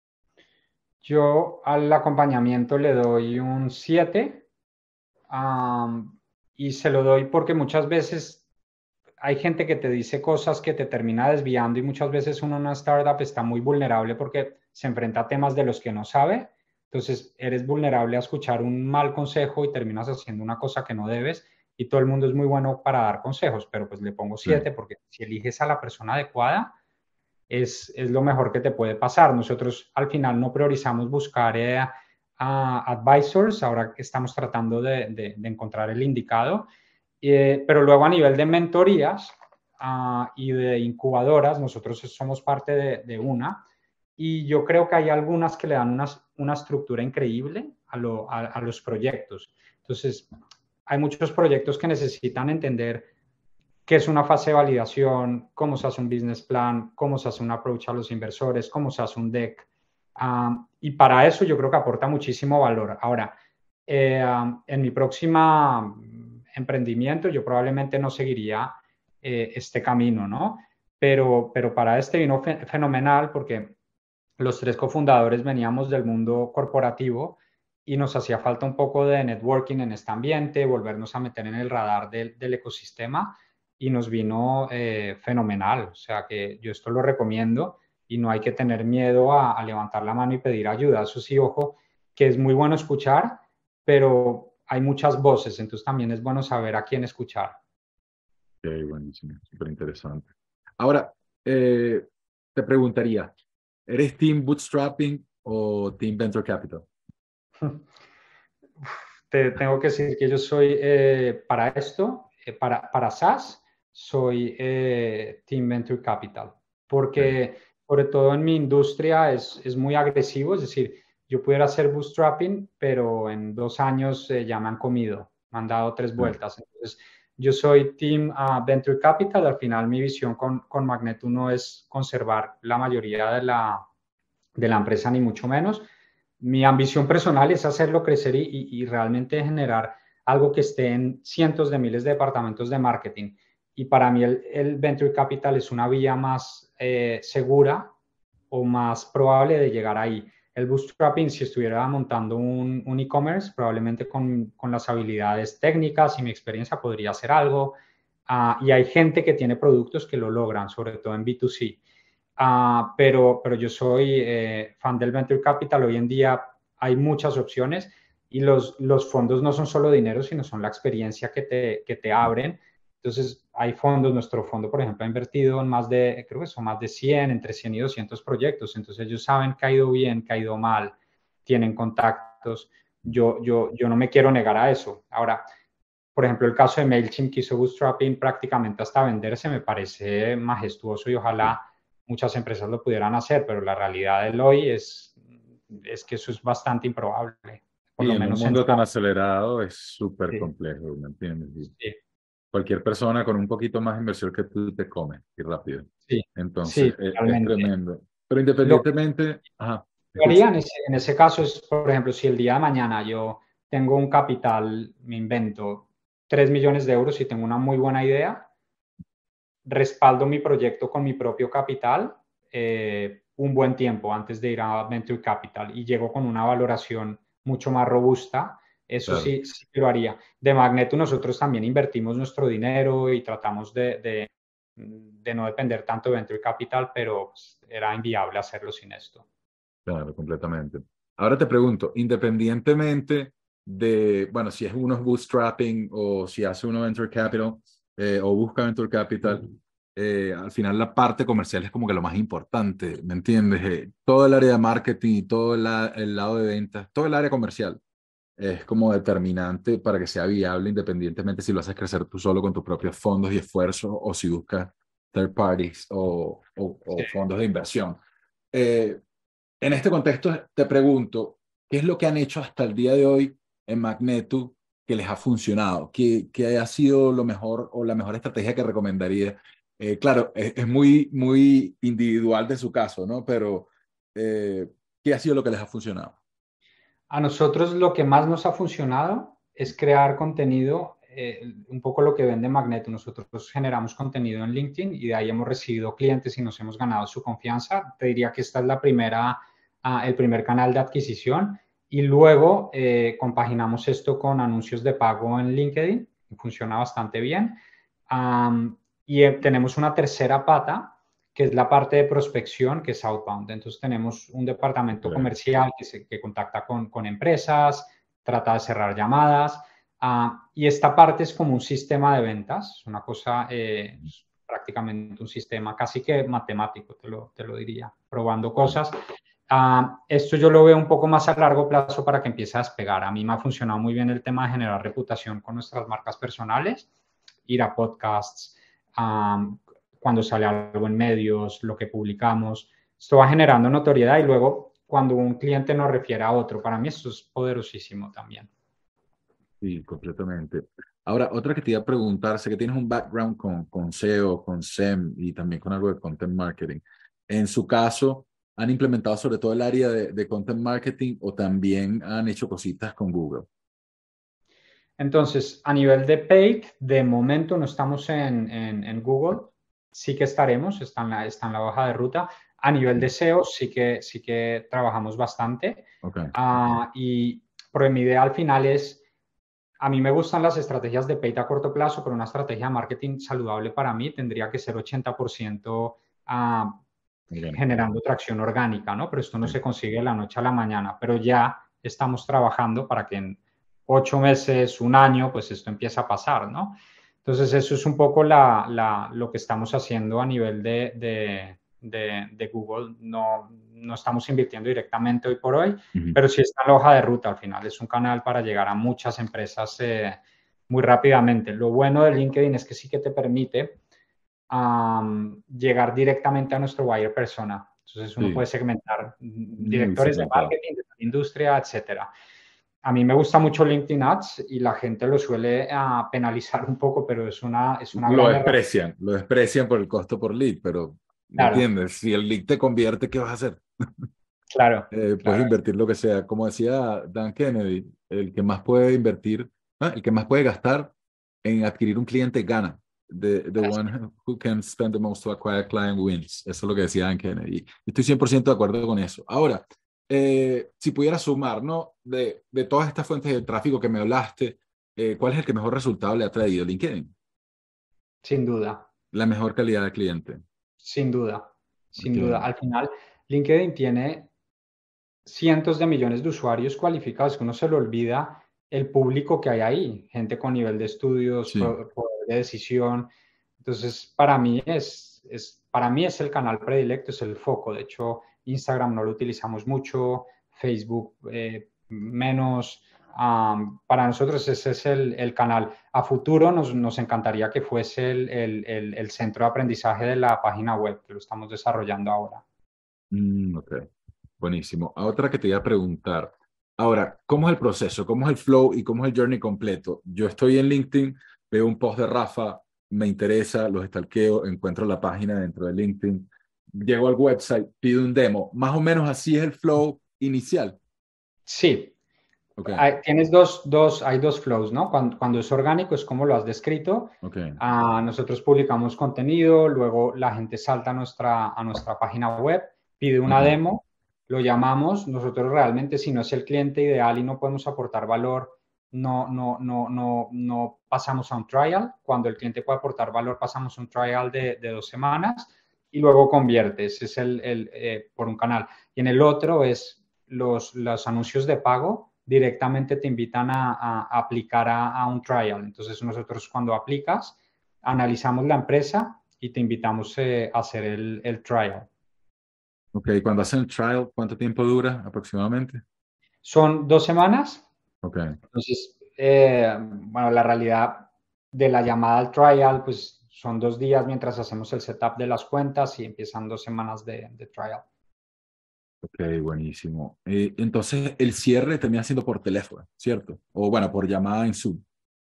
Yo al acompañamiento le doy un siete. Um, y se lo doy porque muchas veces hay gente que te dice cosas que te termina desviando y muchas veces uno en una startup está muy vulnerable porque se enfrenta a temas de los que no sabe. Entonces eres vulnerable a escuchar un mal consejo y terminas haciendo una cosa que no debes y todo el mundo es muy bueno para dar consejos, pero pues le pongo Sí, siete porque si eliges a la persona adecuada es, es lo mejor que te puede pasar. Nosotros al final no priorizamos buscar eh, a advisors, ahora que estamos tratando de, de, de encontrar el indicado, eh, pero luego a nivel de mentorías uh, y de incubadoras, nosotros somos parte de, de, una y yo creo que hay algunas que le dan una, una estructura increíble a, lo, a, a los proyectos. Entonces, hay muchos proyectos que necesitan entender qué es una fase de validación, cómo se hace un business plan, cómo se hace un approach a los inversores, cómo se hace un deck. Um, y para eso yo creo que aporta muchísimo valor. Ahora, eh, um, en mi próxima emprendimiento yo probablemente no seguiría eh, este camino, ¿no? Pero, pero para este vino fe fenomenal porque los tres cofundadores veníamos del mundo corporativo y nos hacía falta un poco de networking en este ambiente, volvernos a meter en el radar del, del ecosistema y nos vino eh, fenomenal. O sea que yo esto lo recomiendo y no hay que tener miedo a, a levantar la mano y pedir ayuda. Eso sí, ojo, que es muy bueno escuchar, pero hay muchas voces, entonces también es bueno saber a quién escuchar. ok, buenísimo, súper interesante. Ahora, eh, te preguntaría, ¿eres team bootstrapping o team venture capital? Te tengo que decir que yo soy eh, para esto, eh, para, para SaaS, soy eh, Team Venture Capital, Ok, porque sobre todo en mi industria es, es muy agresivo, es decir, yo pudiera hacer bootstrapping, pero en dos años eh, ya me han comido, me han dado tres sí, vueltas. Entonces, yo soy Team uh, Venture Capital, al final mi visión con, con Magneto no es conservar la mayoría de la, de la empresa, ni mucho menos. Mi ambición personal es hacerlo crecer y, y, y realmente generar algo que esté en cientos de miles de departamentos de marketing. Y para mí el, el Venture Capital es una vía más eh, segura o más probable de llegar ahí. El bootstrapping, si estuviera montando un, un e-commerce, probablemente con, con, las habilidades técnicas y mi experiencia podría hacer algo. Uh, y hay gente que tiene productos que lo logran, sobre todo en B dos C. Uh, pero, pero yo soy eh, fan del Venture Capital. Hoy en día hay muchas opciones y los, los fondos no son solo dinero, sino son la experiencia que te, que te abren. Entonces, hay fondos, nuestro fondo, por ejemplo, ha invertido en más de, creo que son más de cien, entre cien y doscientos proyectos. Entonces, ellos saben que ha ido bien, que ha ido mal, tienen contactos. Yo, yo, yo no me quiero negar a eso. Ahora, por ejemplo, el caso de MailChimp que hizo bootstrapping prácticamente hasta venderse me parece majestuoso y sí. ojalá muchas empresas lo pudieran hacer, pero la realidad del hoy es, es que eso es bastante improbable, por Y lo en un menos en mundo tan SaaS. acelerado es súper Sí, complejo, ¿me entiendes? Y sí, cualquier persona con un poquito más de inversión que tú te come y rápido. sí, Entonces, sí, e- es, totalmente. tremendo. Pero Lo independientemente, ajá, te que escucho. haría en ese, en ese caso es, por ejemplo, si el día de mañana yo tengo un capital, me invento tres millones de euros y tengo una muy buena idea, respaldo mi proyecto con mi propio capital eh, un buen tiempo antes de ir a Venture Capital y llego con una valoración mucho más robusta. Eso Claro. sí, sí que lo haría. De Magneto nosotros también invertimos nuestro dinero y tratamos de, de, de no depender tanto de Venture Capital, pero pues, era inviable hacerlo sin esto. Claro, completamente. Ahora te pregunto, independientemente de, bueno, si es uno es bootstrapping o si hace uno venture capital eh, o busca venture capital, eh, al final la parte comercial es como que lo más importante, ¿me entiendes? Eh, todo el área de marketing y todo el, la- el lado de ventas, todo el área comercial es como determinante para que sea viable independientemente si lo haces crecer tú solo con tus propios fondos y esfuerzos o si buscas third parties o, o, Sí. o fondos de inversión. Eh, en este contexto, te pregunto, ¿qué es lo que han hecho hasta el día de hoy en Magneto que les ha funcionado? ¿Qué, qué ha sido lo mejor o la mejor estrategia que recomendaría? Eh, claro, es, es, muy, muy individual de su caso, ¿no? Pero, eh, ¿qué ha sido lo que les ha funcionado? A nosotros lo que más nos ha funcionado es crear contenido, eh, un poco lo que vende Magneto. Nosotros generamos contenido en LinkedIn y de ahí hemos recibido clientes y nos hemos ganado su confianza. Te diría que esta es la primera, uh, el primer canal de adquisición y luego eh, compaginamos esto con anuncios de pago en LinkedIn y funciona bastante bien. Um, y eh, tenemos una tercera pata que es la parte de prospección, que es outbound. Entonces tenemos un departamento Okay. comercial que, se, que contacta con, con, empresas, trata de cerrar llamadas, uh, y esta parte es como un sistema de ventas, una cosa, eh, prácticamente un sistema casi que matemático, te lo, te lo diría, probando cosas. Uh, esto yo lo veo un poco más a largo plazo para que empiece a despegar. A mí me ha funcionado muy bien el tema de generar reputación con nuestras marcas personales, ir a podcasts, um, cuando sale algo en medios, lo que publicamos. Esto va generando notoriedad y luego cuando un cliente nos refiere a otro, para mí esto es poderosísimo también. Sí, completamente. Ahora, otra que te iba a preguntar, sé que tienes un background con, con S E O, con S E M y también con algo de content marketing. En su caso, ¿han implementado sobre todo el área de, de content marketing o también han hecho cositas con Google? Entonces, a nivel de paid, de momento no estamos en, en, en Google, sí que estaremos, está en, la, está en la hoja de ruta. A nivel de S E O sí que, sí que trabajamos bastante. Okay. Uh, y pero mi idea al final es, a mí me gustan las estrategias de paid a corto plazo, pero una estrategia de marketing saludable para mí tendría que ser ochenta por ciento uh, generando tracción orgánica, ¿no? Pero esto no Sí. se consigue de la noche a la mañana, pero ya estamos trabajando para que en ocho meses, un año, pues esto empieza a pasar, ¿no? Entonces, eso es un poco la, la, lo que estamos haciendo a nivel de, de, de, de Google. No, no estamos invirtiendo directamente hoy por hoy, uh-huh. pero sí está en la hoja de ruta al final. Es un canal para llegar a muchas empresas eh, muy rápidamente. Lo bueno de LinkedIn es que sí que te permite um, llegar directamente a nuestro buyer persona. Entonces, uno sí. puede segmentar directores de marketing, de la industria, etcétera. A mí me gusta mucho LinkedIn Ads y la gente lo suele uh, penalizar un poco, pero es una, es una lo gran desprecian, herramienta. lo desprecian por el costo por lead, pero ¿me claro. entiendes? Si el lead te convierte, ¿qué vas a hacer? Claro. eh, claro. Puedes invertir lo que sea. Como decía Dan Kennedy, el que más puede invertir, ¿eh? el que más puede gastar en adquirir un cliente gana. The, the one who can spend the most to acquire a client wins. Eso es lo que decía Dan Kennedy. Estoy cien por ciento de acuerdo con eso. Ahora, Eh, si pudiera sumar, ¿no? De, de todas estas fuentes de tráfico que me hablaste, eh, ¿cuál es el que mejor resultado le ha traído? LinkedIn. Sin duda. La mejor calidad de cliente. Sin duda, sin Okay. duda. Al final, LinkedIn tiene cientos de millones de usuarios cualificados, que uno se le olvida el público que hay ahí, gente con nivel de estudios, Sí. poder de decisión. Entonces, para mí es, es, para mí es el canal predilecto, es el foco. De hecho, Instagram no lo utilizamos mucho, Facebook eh, menos. Um, para nosotros ese es el, el canal. A futuro nos, nos encantaría que fuese el, el, el, el centro de aprendizaje de la página web, que lo estamos desarrollando ahora. Mm, ok, buenísimo. Otra que te iba a preguntar. Ahora, ¿cómo es el proceso? ¿Cómo es el flow y cómo es el journey completo? Yo estoy en LinkedIn, veo un post de Rafa, me interesa, los stalkeo, encuentro la página dentro de LinkedIn, llego al website, pido un demo. Más o menos así es el flow inicial. Sí. Okay. Hay, tienes dos, dos, hay dos flows, ¿no? Cuando, cuando es orgánico es como lo has descrito. Okay. Uh, nosotros publicamos contenido, luego la gente salta a nuestra, a nuestra página web, pide una Okay. demo, lo llamamos. Nosotros realmente, si no es el cliente ideal y no podemos aportar valor, no, no, no, no, no pasamos a un trial. Cuando el cliente puede aportar valor, pasamos un trial de, de dos semanas y luego convierte. Ese es el, el eh, por un canal. Y en el otro es los, los anuncios de pago. Directamente te invitan a, a, a aplicar a, a un trial. Entonces nosotros cuando aplicas, analizamos la empresa y te invitamos eh, a hacer el, el trial. Ok, cuando hacen el trial, ¿cuánto tiempo dura aproximadamente? Son dos semanas. Ok. Entonces, eh, bueno, la realidad de la llamada al trial, pues son dos días mientras hacemos el setup de las cuentas y empiezan dos semanas de, de trial. Ok, buenísimo. Eh, entonces, el cierre termina siendo por teléfono, ¿cierto? O bueno, por llamada en Zoom.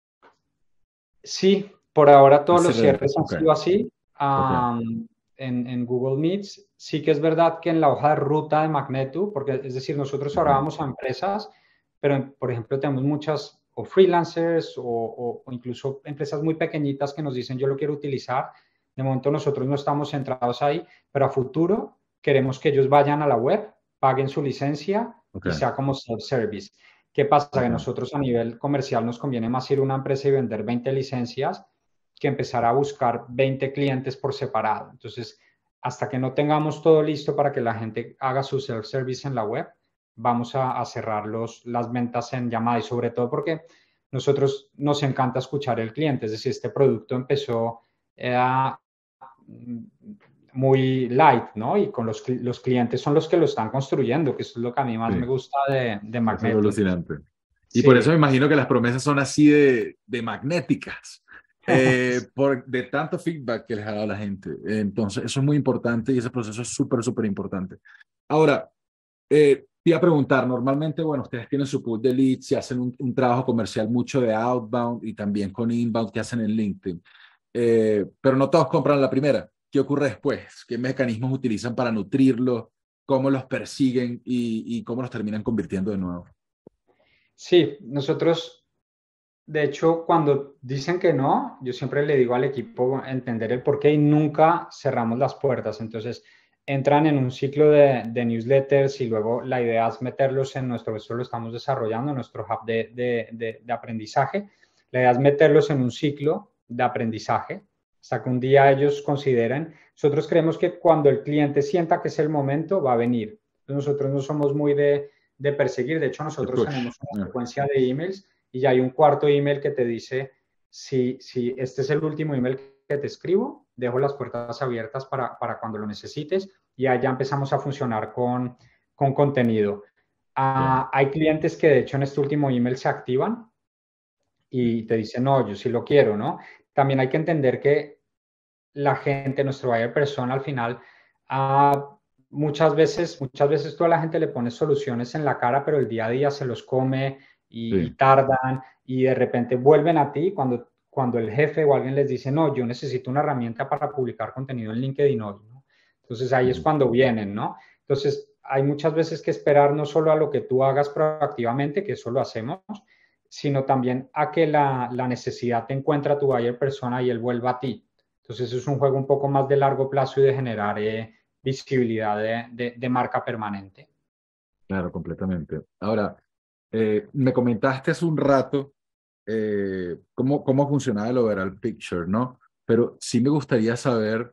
Sí, por ahora todos El los cierre, cierres han okay. sido así. Um, okay. en, en Google Meets. Sí que es verdad que en la hoja de ruta de Magneto, porque es decir, nosotros ahora Uh-huh. vamos a empresas, pero por ejemplo tenemos muchas o freelancers o, o, o incluso empresas muy pequeñitas que nos dicen yo lo quiero utilizar. De momento nosotros no estamos centrados ahí, pero a futuro queremos que ellos vayan a la web, paguen su licencia Okay. y sea como self-service. ¿Qué pasa? Okay. Que nosotros a nivel comercial nos conviene más ir a una empresa y vender veinte licencias que empezar a buscar veinte clientes por separado. Entonces, hasta que no tengamos todo listo para que la gente haga su self-service en la web, vamos a, a cerrar los, las ventas en llamada y sobre todo porque nosotros nos encanta escuchar el cliente. Es decir, este producto empezó eh, muy light, ¿no? Y con los, los clientes son los que lo están construyendo, que eso es lo que a mí más sí. me gusta de, de Magneto. Es alucinante. Y sí. por eso me imagino que las promesas son así de, de magnéticas. Eh, por, de tanto feedback que les ha dado la gente. Entonces, eso es muy importante y ese proceso es súper, súper importante. Ahora, eh, te iba a preguntar, normalmente, bueno, ustedes tienen su pool de leads y hacen un, un trabajo comercial mucho de outbound y también con inbound que hacen en LinkedIn, eh, pero no todos compran la primera. ¿Qué ocurre después? ¿Qué mecanismos utilizan para nutrirlos? ¿Cómo los persiguen y, y cómo los terminan convirtiendo de nuevo? Sí, nosotros... De hecho, cuando dicen que no, yo siempre le digo al equipo entender el por qué y nunca cerramos las puertas. Entonces, entran en un ciclo de, de newsletters y luego la idea es meterlos en nuestro, esto lo estamos desarrollando, nuestro hub de, de, de, de aprendizaje. La idea es meterlos en un ciclo de aprendizaje hasta que un día ellos consideren. Nosotros creemos que cuando el cliente sienta que es el momento, va a venir. Entonces, nosotros no somos muy de, de perseguir. De hecho, nosotros tenemos una yeah. secuencia de emails y ya hay un cuarto email que te dice, si, si este es el último email que te escribo, dejo las puertas abiertas para, para cuando lo necesites y allá empezamos a funcionar con, con contenido. Uh, hay clientes que de hecho en este último email se activan y te dicen, no, yo sí lo quiero, ¿no? También hay que entender que la gente, nuestro buyer persona al final, uh, muchas veces, muchas veces tú a la gente le pones soluciones en la cara, pero el día a día se los come, Y, sí. y tardan y de repente vuelven a ti cuando, cuando el jefe o alguien les dice, no, yo necesito una herramienta para publicar contenido en LinkedIn hoy, ¿no? Entonces ahí es cuando vienen, ¿no? Entonces hay muchas veces que esperar no solo a lo que tú hagas proactivamente, que eso lo hacemos, sino también a que la, la necesidad te encuentre a tu buyer persona y él vuelva a ti. Entonces es un juego un poco más de largo plazo y de generar eh, visibilidad de, de, de marca permanente. Claro, completamente. Ahora, Eh, me comentaste hace un rato eh, cómo, cómo funcionaba el overall picture, ¿no? Pero sí me gustaría saber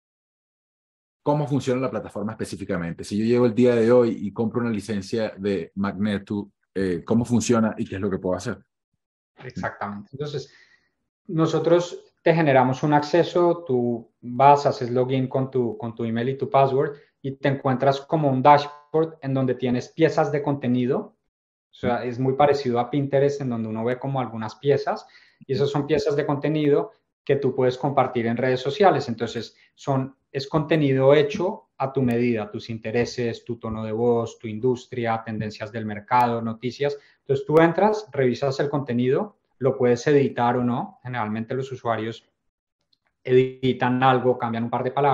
cómo funciona la plataforma específicamente. Si yo llego el día de hoy y compro una licencia de Magneto, eh, ¿cómo funciona y qué es lo que puedo hacer? Exactamente. Entonces, nosotros te generamos un acceso, tú vas, haces login con tu, con tu email y tu password y te encuentras como un dashboard en donde tienes piezas de contenido. O sea, es muy parecido a Pinterest en donde uno ve como algunas piezas y esas son piezas de contenido que tú puedes compartir en redes sociales. Entonces, son, es contenido hecho a tu medida, tus intereses, tu tono de voz, tu industria, tendencias del mercado, noticias. Entonces, tú entras, revisas el contenido, lo puedes editar o no. Generalmente los usuarios editan algo, cambian un par de palabras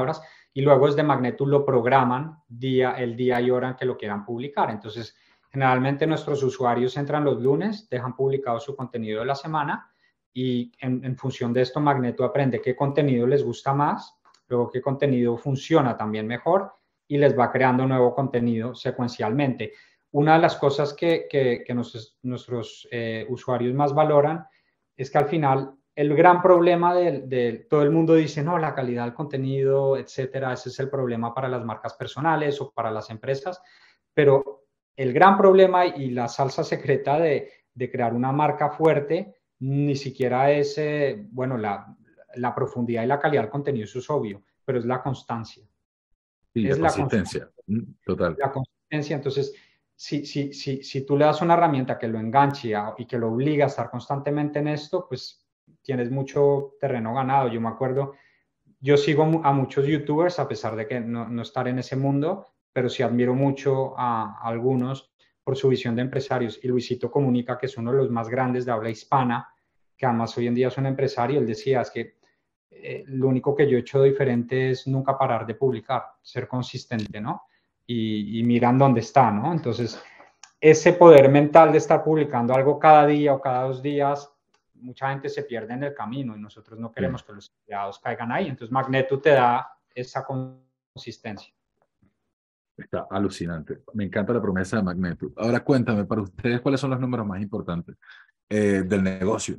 y luego desde Magneto lo programan día, el día y hora en que lo quieran publicar. Entonces, generalmente nuestros usuarios entran los lunes, dejan publicado su contenido de la semana y en, en función de esto Magneto aprende qué contenido les gusta más, luego qué contenido funciona también mejor y les va creando nuevo contenido secuencialmente. Una de las cosas que, que, que nos, nuestros eh, usuarios más valoran es que al final el gran problema de, de todo el mundo dice, no, la calidad del contenido, etcétera, ese es el problema para las marcas personales o para las empresas, pero el gran problema y la salsa secreta de, de crear una marca fuerte ni siquiera es, eh, bueno, la, la profundidad y la calidad del contenido, eso es obvio, pero es la constancia. Sí, es la la consistencia. constancia. Total. La consistencia, entonces, si, si, si, si tú le das una herramienta que lo enganche y que lo obliga a estar constantemente en esto, pues tienes mucho terreno ganado. Yo me acuerdo, yo sigo a muchos youtubers, a pesar de que no, no estar en ese mundo, pero sí admiro mucho a, a algunos por su visión de empresarios. Y Luisito Comunica, que es uno de los más grandes de habla hispana, que además hoy en día es un empresario, él decía, es que eh, lo único que yo he hecho diferente es nunca parar de publicar, ser consistente, ¿no? Y, y miran dónde está, ¿no? Entonces, ese poder mental de estar publicando algo cada día o cada dos días, mucha gente se pierde en el camino y nosotros no queremos sí. que los empleados caigan ahí. Entonces, Magneto te da esa consistencia. Está alucinante. Me encanta la promesa de Magneto. Ahora cuéntame, para ustedes, ¿cuáles son los números más importantes eh, del negocio?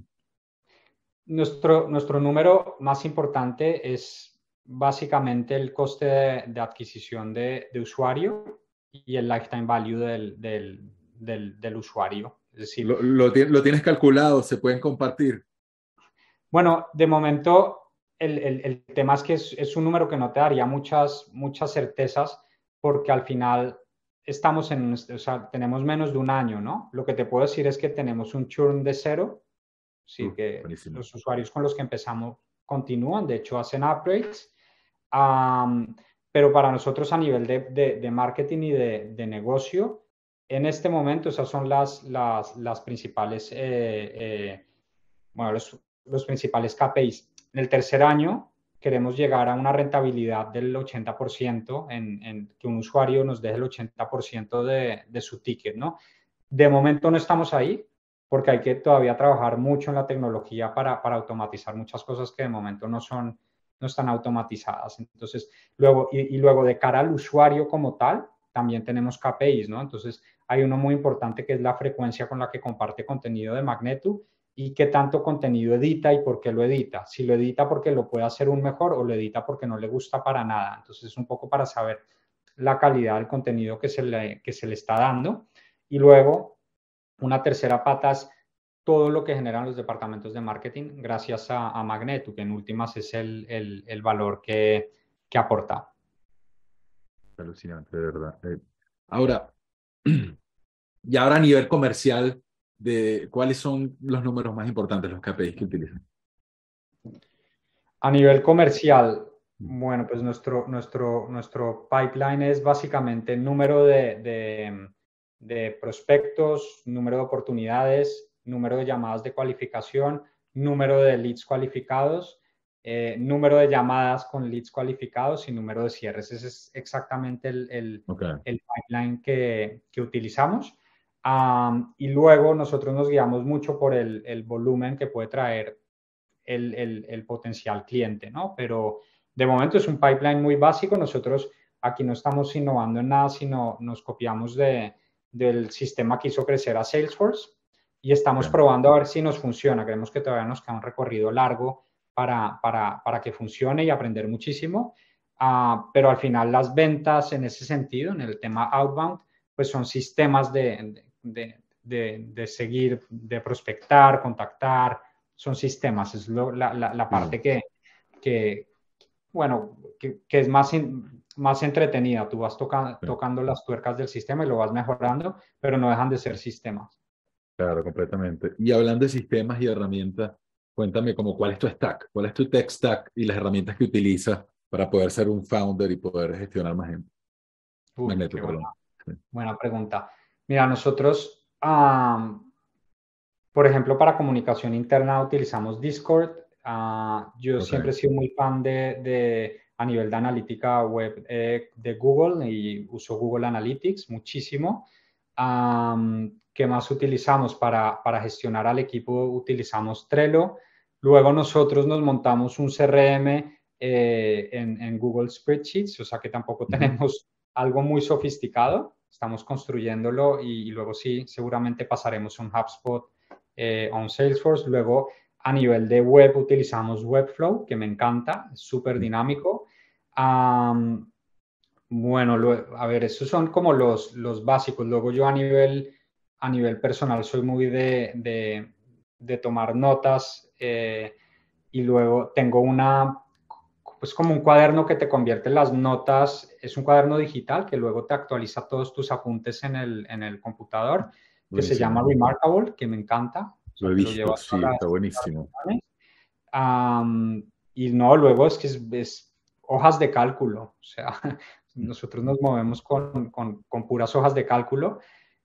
Nuestro, nuestro número más importante es básicamente el coste de, de adquisición de, de usuario y el lifetime value del, del, del, del usuario. Es decir, lo, lo, lo tienes calculado, se pueden compartir. Bueno, de momento el, el, el tema es que es, es un número que no te daría muchas, muchas certezas porque al final estamos en, o sea, tenemos menos de un año, ¿no? Lo que te puedo decir es que tenemos un churn de cero, sí, uh, que buenísimo. Los usuarios con los que empezamos continúan, de hecho hacen upgrades, um, pero para nosotros a nivel de, de, de marketing y de, de negocio, en este momento esas son las, las, las principales, eh, eh, bueno, los, los principales K P Is. En el tercer año queremos llegar a una rentabilidad del ochenta por ciento, en, en que un usuario nos deje el ochenta por ciento de, de su ticket, ¿no? De momento no estamos ahí porque hay que todavía trabajar mucho en la tecnología para, para automatizar muchas cosas que de momento no son, no están automatizadas. Entonces, luego, y, y luego de cara al usuario como tal, también tenemos K P Is, ¿no? Entonces, hay uno muy importante que es la frecuencia con la que comparte contenido de Magneto y qué tanto contenido edita y por qué lo edita. Si lo edita porque lo puede hacer un mejor o lo edita porque no le gusta para nada. Entonces, es un poco para saber la calidad del contenido que se le, que se le está dando. Y luego, una tercera pata es todo lo que generan los departamentos de marketing gracias a, a Magneto, que en últimas es el, el, el valor que, que aporta. Alucinante, de verdad. Eh, ahora, y ahora a nivel comercial, de ¿cuáles son los números más importantes, los K P Is que utilizan? A nivel comercial, bueno, pues nuestro, nuestro, nuestro pipeline es básicamente el número de, de, de prospectos, número de oportunidades, número de llamadas de cualificación, número de leads cualificados, eh, número de llamadas con leads cualificados y número de cierres. Ese es exactamente el, el, okay. el pipeline que, que utilizamos. Um, y luego nosotros nos guiamos mucho por el, el volumen que puede traer el, el, el potencial cliente, ¿no? Pero de momento es un pipeline muy básico. Nosotros aquí no estamos innovando en nada, sino nos copiamos de, del sistema que hizo crecer a Salesforce y estamos okay. probando a ver si nos funciona. Creemos que todavía nos queda un recorrido largo para, para, para que funcione y aprender muchísimo. Uh, pero al final las ventas en ese sentido, en el tema outbound, pues son sistemas de, de, de, de seguir, de prospectar, contactar, son sistemas, es lo, la, la, la parte que, que bueno, que, que es más, in, más entretenida. Tú vas toca, sí. tocando las tuercas del sistema y lo vas mejorando, pero no dejan de ser sistemas. Claro, completamente. Y hablando de sistemas y herramientas, cuéntame como cuál es tu stack, cuál es tu tech stack y las herramientas que utilizas para poder ser un founder y poder gestionar más gente. Uh, Magneto, perdón. Buena, buena pregunta. Mira, nosotros, um, por ejemplo, para comunicación interna utilizamos Discord. Uh, yo okay. siempre he sido muy fan de, de a nivel de analítica web eh, de Google y uso Google Analytics muchísimo. Um, ¿Qué más utilizamos para, para gestionar al equipo? Utilizamos Trello. Luego nosotros nos montamos un C R M eh, en, en Google Spreadsheets, o sea que tampoco tenemos algo muy sofisticado. Estamos construyéndolo y, y luego sí, seguramente pasaremos un HubSpot eh, on Salesforce. Luego, a nivel de web, utilizamos Webflow, que me encanta, es súper dinámico. Um, bueno, lo, a ver, esos son como los, los básicos. Luego yo a nivel, a nivel personal soy muy de, de, de tomar notas eh, y luego tengo una, pues como un cuaderno que te convierte las notas, es un cuaderno digital que luego te actualiza todos tus apuntes en el, en el computador, que se llama Remarkable, que me encanta. O sea, lo he te lo visto, llevas a sí, las, está buenísimo. Um, y no, luego es que es, es, hojas de cálculo, o sea, nosotros nos movemos con, con, con puras hojas de cálculo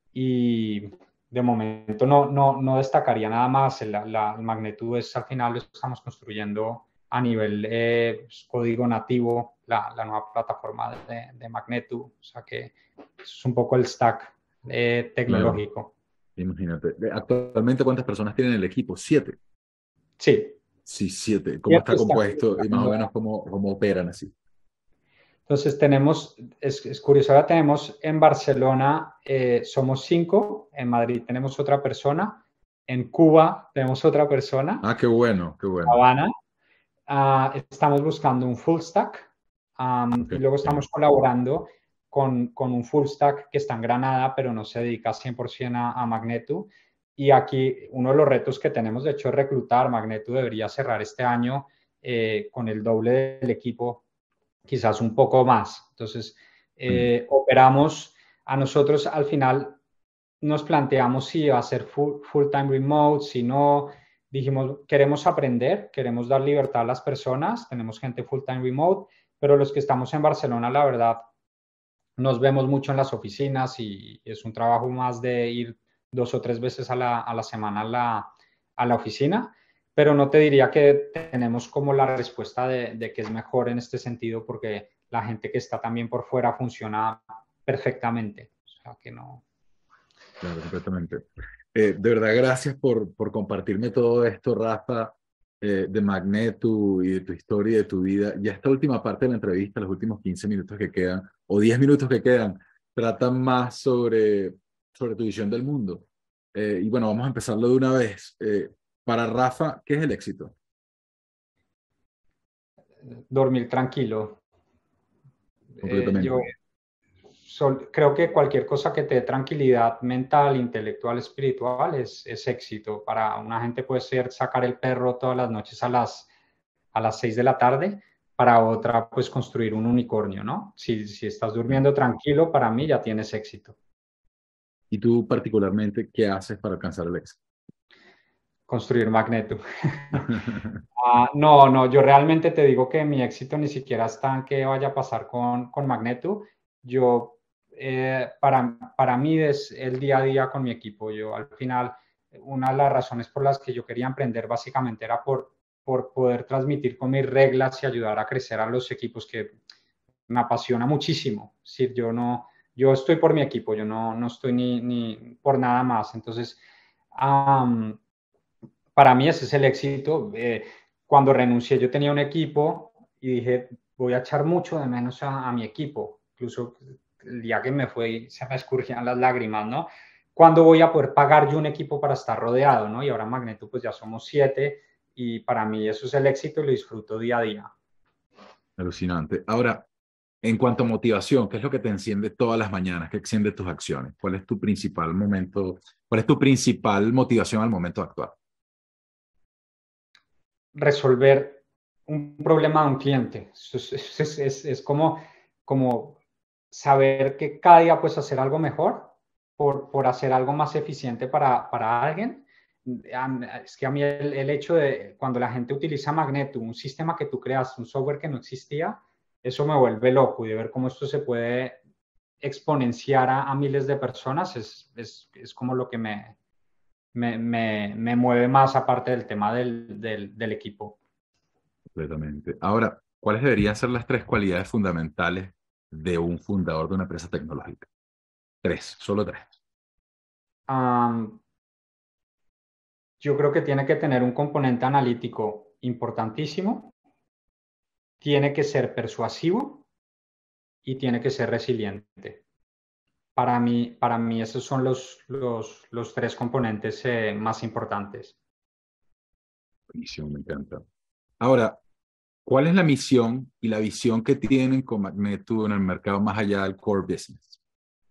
y de momento no, no, no destacaría nada más. La, la magnitud es al final lo estamos construyendo a nivel eh, código nativo, la, la nueva plataforma de, de Magneto, o sea que es un poco el stack eh, tecnológico. Claro, imagínate. Actualmente, ¿cuántas personas tienen el equipo? ¿Siete? Sí. Sí, siete. ¿Cómo está compuesto y más o menos cómo, cómo operan así? Entonces tenemos, es, es curioso, ahora tenemos en Barcelona, eh, somos cinco, en Madrid tenemos otra persona, en Cuba tenemos otra persona. Ah, qué bueno, qué bueno. Habana, uh, estamos buscando un full stack um, okay. Y luego estamos colaborando con, con un full stack que está en Granada, pero no se dedica cien por ciento a, a Magneto. Y aquí uno de los retos que tenemos, de hecho, es reclutar. Magneto debería cerrar este año eh, con el doble del equipo, quizás un poco más. Entonces, eh, mm. operamos, a nosotros al final nos planteamos si va a ser full, full time remote, si no, dijimos, queremos aprender, queremos dar libertad a las personas, tenemos gente full time remote, pero los que estamos en Barcelona, la verdad, nos vemos mucho en las oficinas y es un trabajo más de ir dos o tres veces a la, a la semana a la, a la oficina, pero no te diría que tenemos como la respuesta de, de que es mejor en este sentido porque la gente que está también por fuera funciona perfectamente. O sea, que no... Claro, completamente. Eh, de verdad, gracias por, por compartirme todo esto, Rafa, eh, de Magneto y de tu historia y de tu vida. Ya esta última parte de la entrevista, los últimos quince minutos que quedan, o diez minutos que quedan, tratan más sobre, sobre tu visión del mundo. Eh, y bueno, vamos a empezarlo de una vez. Eh, para Rafa, ¿qué es el éxito? Dormir tranquilo. Completamente. Eh, yo sol, creo que cualquier cosa que te dé tranquilidad mental, intelectual, espiritual es, es éxito. Para una gente puede ser sacar el perro todas las noches a las, a las seis de la tarde, para otra pues construir un unicornio, ¿no? Si, si estás durmiendo tranquilo, para mí ya tienes éxito. ¿Y tú particularmente qué haces para alcanzar el éxito? Construir Magneto. uh, no, no, yo realmente te digo que mi éxito ni siquiera está en qué vaya a pasar con, con Magneto. Yo, eh, para, para mí es el día a día con mi equipo. Yo al final, una de las razones por las que yo quería emprender básicamente era por, por poder transmitir con mis reglas y ayudar a crecer a los equipos, que me apasiona muchísimo. Es decir, yo no, yo estoy por mi equipo, yo no, no estoy ni, ni por nada más. Entonces, um, para mí ese es el éxito. Eh, cuando renuncié yo tenía un equipo y dije, voy a echar mucho de menos a, a mi equipo. Incluso el día que me fue se me escurrían las lágrimas, ¿no? ¿Cuándo voy a poder pagar yo un equipo para estar rodeado, ¿no? Y ahora Magneto pues ya somos siete y para mí eso es el éxito y lo disfruto día a día. Alucinante. Ahora, en cuanto a motivación, ¿qué es lo que te enciende todas las mañanas? ¿Qué enciende tus acciones? ¿Cuál es tu principal momento? ¿Cuál es tu principal motivación al momento actual? Resolver un problema de un cliente. Es, es, es, es como, como saber que cada día puedes hacer algo mejor por, por hacer algo más eficiente para, para alguien. Es que a mí el, el hecho de cuando la gente utiliza Magneto, un sistema que tú creas, un software que no existía, eso me vuelve loco, y de ver cómo esto se puede exponenciar a, a miles de personas es, es, es como lo que me, me, me, me mueve más, aparte del tema del, del, del equipo. Completamente. Ahora, ¿cuáles deberían ser las tres cualidades fundamentales de un fundador de una empresa tecnológica? Tres, solo tres. Um, yo creo que tiene que tener un componente analítico importantísimo, tiene que ser persuasivo y tiene que ser resiliente. Para mí, para mí esos son los, los, los tres componentes eh, más importantes. Buenísimo, me encanta. Ahora, ¿cuál es la misión y la visión que tienen con Magneto en el mercado más allá del core business?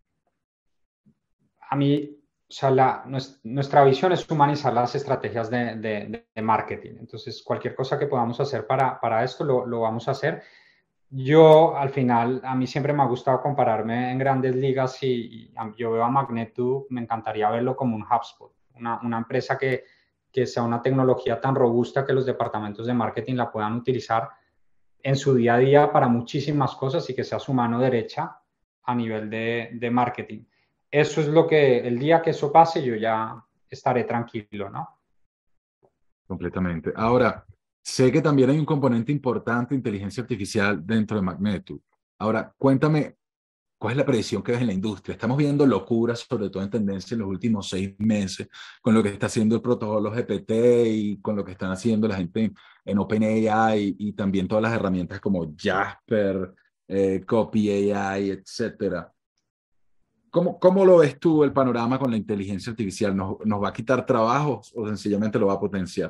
A mí, o sea, la, nuestra visión es humanizar las estrategias de, de, de marketing. Entonces, cualquier cosa que podamos hacer para, para esto, lo, lo vamos a hacer. Yo, al final, a mí siempre me ha gustado compararme en grandes ligas y, y yo veo a Magneto, me encantaría verlo como un HubSpot, una, una empresa que, que sea una tecnología tan robusta que los departamentos de marketing la puedan utilizar en su día a día para muchísimas cosas y que sea su mano derecha a nivel de, de marketing. Eso es lo que, el día que eso pase, yo ya estaré tranquilo, ¿no? Completamente. Ahora, sé que también hay un componente importante de inteligencia artificial dentro de Magneto. Ahora, cuéntame, ¿cuál es la predicción que ves en la industria? Estamos viendo locuras, sobre todo en tendencia en los últimos seis meses, con lo que está haciendo el protocolo G P T y con lo que están haciendo la gente en, en OpenAI y, y también todas las herramientas como Jasper, eh, Copy A I, etcétera. ¿Cómo, ¿Cómo lo ves tú el panorama con la inteligencia artificial? ¿Nos, nos va a quitar trabajos o sencillamente lo va a potenciar?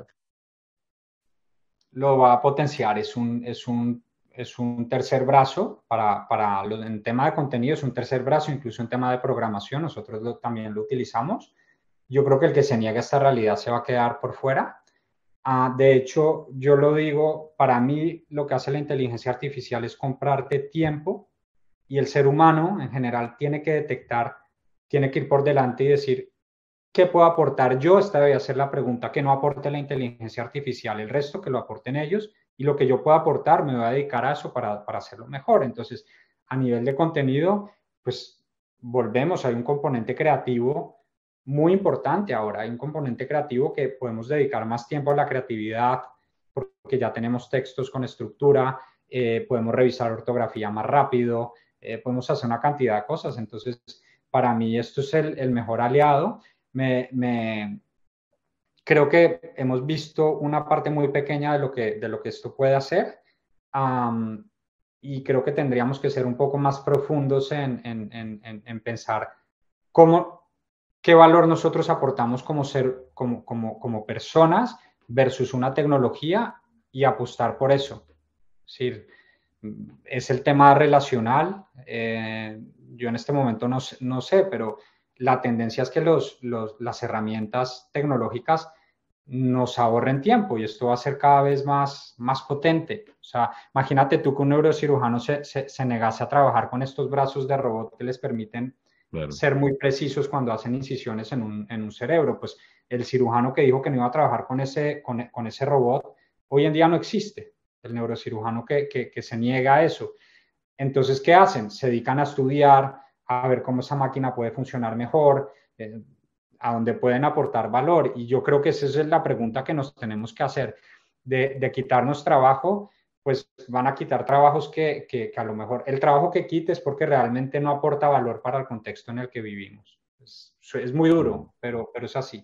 Lo va a potenciar, es un, es un, es un tercer brazo para, para lo, en tema de contenido, es un tercer brazo, incluso en tema de programación, nosotros lo, también lo utilizamos. Yo creo que el que se niega a esta realidad se va a quedar por fuera. Uh, de hecho, yo lo digo, para mí lo que hace la inteligencia artificial es comprarte tiempo y el ser humano en general tiene que detectar, tiene que ir por delante y decir, ¿qué puedo aportar yo? Esta debe ser la pregunta, que no aporte la inteligencia artificial, el resto que lo aporten ellos y lo que yo pueda aportar me voy a dedicar a eso para, para hacerlo mejor. Entonces, a nivel de contenido, pues volvemos, hay un componente creativo muy importante ahora, hay un componente creativo que podemos dedicar más tiempo a la creatividad porque ya tenemos textos con estructura, eh, podemos revisar ortografía más rápido, eh, podemos hacer una cantidad de cosas. Entonces, para mí esto es el, el mejor aliado. Me, me, creo que hemos visto una parte muy pequeña de lo que, de lo que esto puede hacer um, y creo que tendríamos que ser un poco más profundos en, en, en, en pensar cómo, qué valor nosotros aportamos como, ser, como, como, como personas versus una tecnología y apostar por eso. Es decir, es el tema relacional. Eh, yo en este momento no, no sé, pero la tendencia es que los, los, las herramientas tecnológicas nos ahorren tiempo y esto va a ser cada vez más, más potente. O sea, imagínate tú que un neurocirujano se, se, se negase a trabajar con estos brazos de robot que les permiten claro. ser muy precisos cuando hacen incisiones en un, en un cerebro. Pues el cirujano que dijo que no iba a trabajar con ese, con, con ese robot, hoy en día no existe. El neurocirujano que, que, que se niega a eso. Entonces, ¿qué hacen? Se dedican a estudiar, a ver cómo esa máquina puede funcionar mejor, eh, a dónde pueden aportar valor. Y yo creo que esa es la pregunta que nos tenemos que hacer. De, de quitarnos trabajo, pues van a quitar trabajos que, que, que a lo mejor el trabajo que quites porque realmente no aporta valor para el contexto en el que vivimos. Es, es muy duro, pero, pero es así.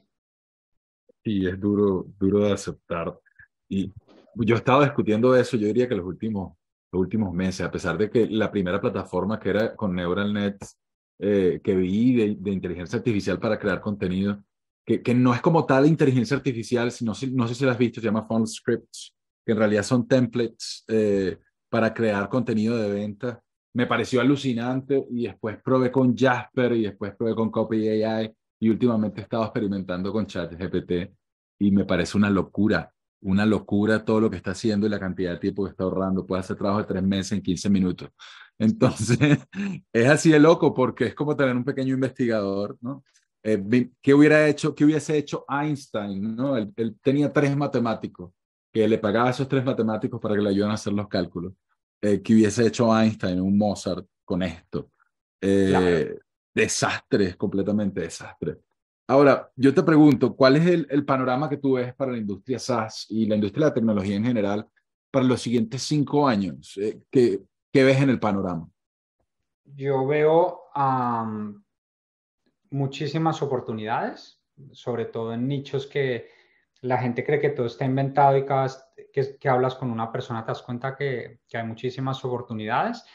Sí, es duro, duro de aceptar. Y yo estaba discutiendo eso, yo diría que los últimos, los últimos meses, a pesar de que la primera plataforma que era con Neural Nets, eh, que vi de, de inteligencia artificial para crear contenido, que, que no es como tal inteligencia artificial, sino, no sé si la has visto, se llama Funnel Scripts, que en realidad son templates eh, para crear contenido de venta. Me pareció alucinante y después probé con Jasper y después probé con Copy A I y últimamente he estado experimentando con ChatGPT y me parece una locura. Una locura todo lo que está haciendo y la cantidad de tiempo que está ahorrando. Puede hacer trabajo de tres meses en quince minutos. Entonces, es así de loco porque es como tener un pequeño investigador, ¿no? Eh, ¿qué hubiera hecho, qué hubiese hecho Einstein, ¿no? Él, él tenía tres matemáticos, que le pagaba a esos tres matemáticos para que le ayudaran a hacer los cálculos. Eh, ¿qué hubiese hecho Einstein, un Mozart, con esto? Eh, claro. Desastre, completamente desastre. Ahora, yo te pregunto, ¿cuál es el, el panorama que tú ves para la industria SaaS y la industria de la tecnología en general para los siguientes cinco años? Eh, ¿qué, ¿Qué ves en el panorama? Yo veo um, muchísimas oportunidades, sobre todo en nichos que la gente cree que todo está inventado y cada vez que, que hablas con una persona te das cuenta que, que hay muchísimas oportunidades.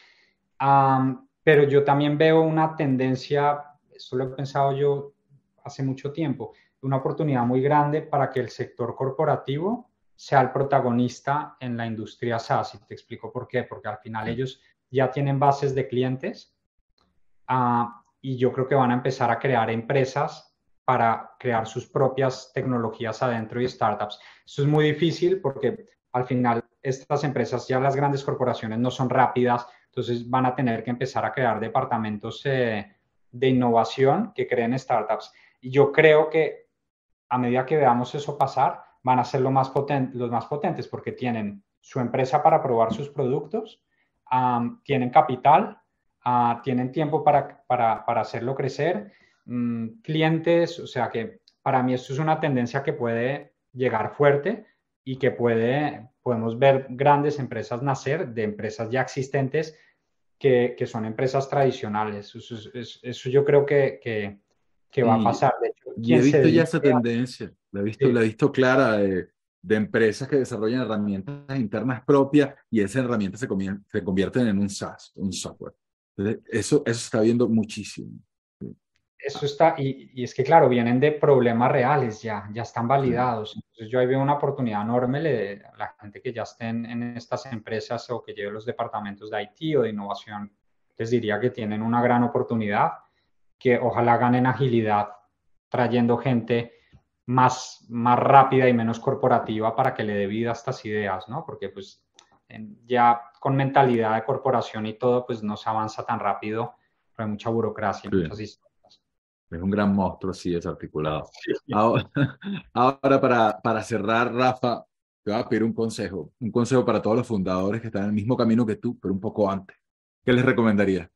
Um, pero yo también veo una tendencia, esto lo he pensado yo hace mucho tiempo, una oportunidad muy grande para que el sector corporativo sea el protagonista en la industria SaaS. Y te explico por qué. Porque al final ellos ya tienen bases de clientes uh, y yo creo que van a empezar a crear empresas para crear sus propias tecnologías adentro y startups. Eso es muy difícil porque al final estas empresas, ya las grandes corporaciones no son rápidas, entonces van a tener que empezar a crear departamentos eh, de innovación que creen startups. Y yo creo que a medida que veamos eso pasar, van a ser lo más poten- los más potentes porque tienen su empresa para probar sus productos, um, tienen capital, uh, tienen tiempo para, para, para hacerlo crecer, um, clientes, o sea que para mí esto es una tendencia que puede llegar fuerte y que puede, podemos ver grandes empresas nacer de empresas ya existentes que, que son empresas tradicionales. Eso, eso, eso yo creo que, que, que va a pasar. De hecho, Y he quien se visto ya dedique esa tendencia, la he visto, Sí. la he visto clara de, de empresas que desarrollan herramientas internas propias y esas herramientas se, comien- se convierten en un SaaS, un software. Entonces, eso, eso se está viendo muchísimo. Eso está, y, y es que claro, vienen de problemas reales ya, ya están Sí. validados. Entonces yo ahí veo una oportunidad enorme de la gente que ya esté en, en estas empresas o que lleve los departamentos de I T o de innovación. Les diría que tienen una gran oportunidad, que ojalá ganen agilidad trayendo gente más, más rápida y menos corporativa para que le dé vida a estas ideas, ¿no? Porque pues en, ya con mentalidad de corporación y todo, pues no se avanza tan rápido, pero hay mucha burocracia y Sí. muchas historias. Es un gran monstruo así desarticulado. Sí. Ahora, ahora para, para cerrar, Rafa, te voy a pedir un consejo. Un consejo para todos los fundadores que están en el mismo camino que tú, pero un poco antes. ¿Qué les recomendaría?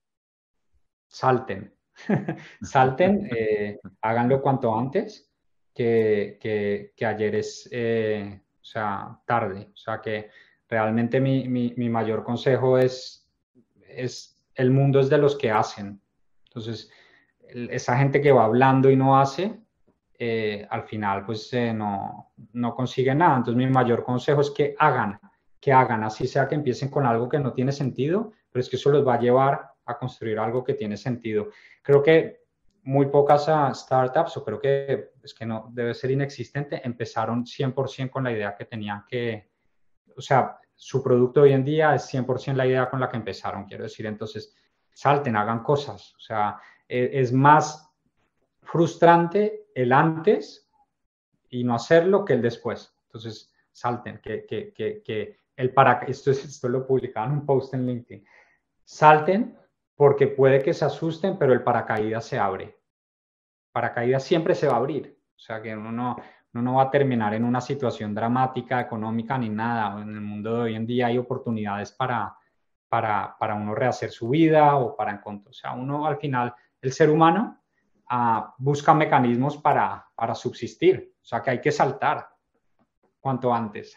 Salten, salten, eh, háganlo cuanto antes, que, que, que ayer es, eh, o sea, tarde. O sea, que realmente mi, mi, mi mayor consejo es, es, el mundo es de los que hacen. Entonces, el, esa gente que va hablando y no hace, eh, al final, pues eh, no, no consigue nada. Entonces, mi mayor consejo es que hagan, que hagan, así sea que empiecen con algo que no tiene sentido, pero es que eso los va a llevar a construir algo que tiene sentido. Creo que muy pocas uh, startups, o creo que es que no, debe ser inexistente, empezaron cien por ciento con la idea que tenían que, o sea, su producto hoy en día es cien por ciento la idea con la que empezaron, quiero decir. Entonces, salten, hagan cosas. O sea, es, es más frustrante el antes y no hacerlo que el después. Entonces, salten, que, que, que, que el para, esto, esto lo publicaba en un post en LinkedIn, salten porque puede que se asusten, pero el paracaídas se abre. Paracaídas siempre se va a abrir. O sea que uno no, uno no va a terminar en una situación dramática, económica, ni nada. En el mundo de hoy en día hay oportunidades para, para, para uno rehacer su vida o para encontrar. O sea, uno al final, el ser humano uh, busca mecanismos para, para subsistir. O sea que hay que saltar cuanto antes.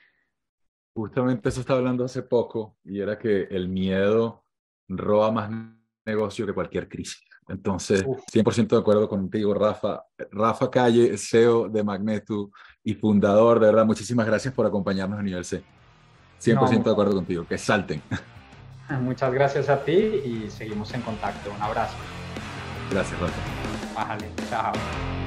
Justamente eso estaba hablando hace poco y era que el miedo roba más negocio que cualquier crisis. Entonces, Uf. cien por ciento de acuerdo contigo, Rafa. Rafa Calle, C E O de Magneto y fundador, de verdad, muchísimas gracias por acompañarnos a Nivel C. cien por ciento No, de acuerdo contigo, que salten. Muchas gracias a ti y seguimos en contacto. Un abrazo. Gracias, Rafa. Bájale, chao.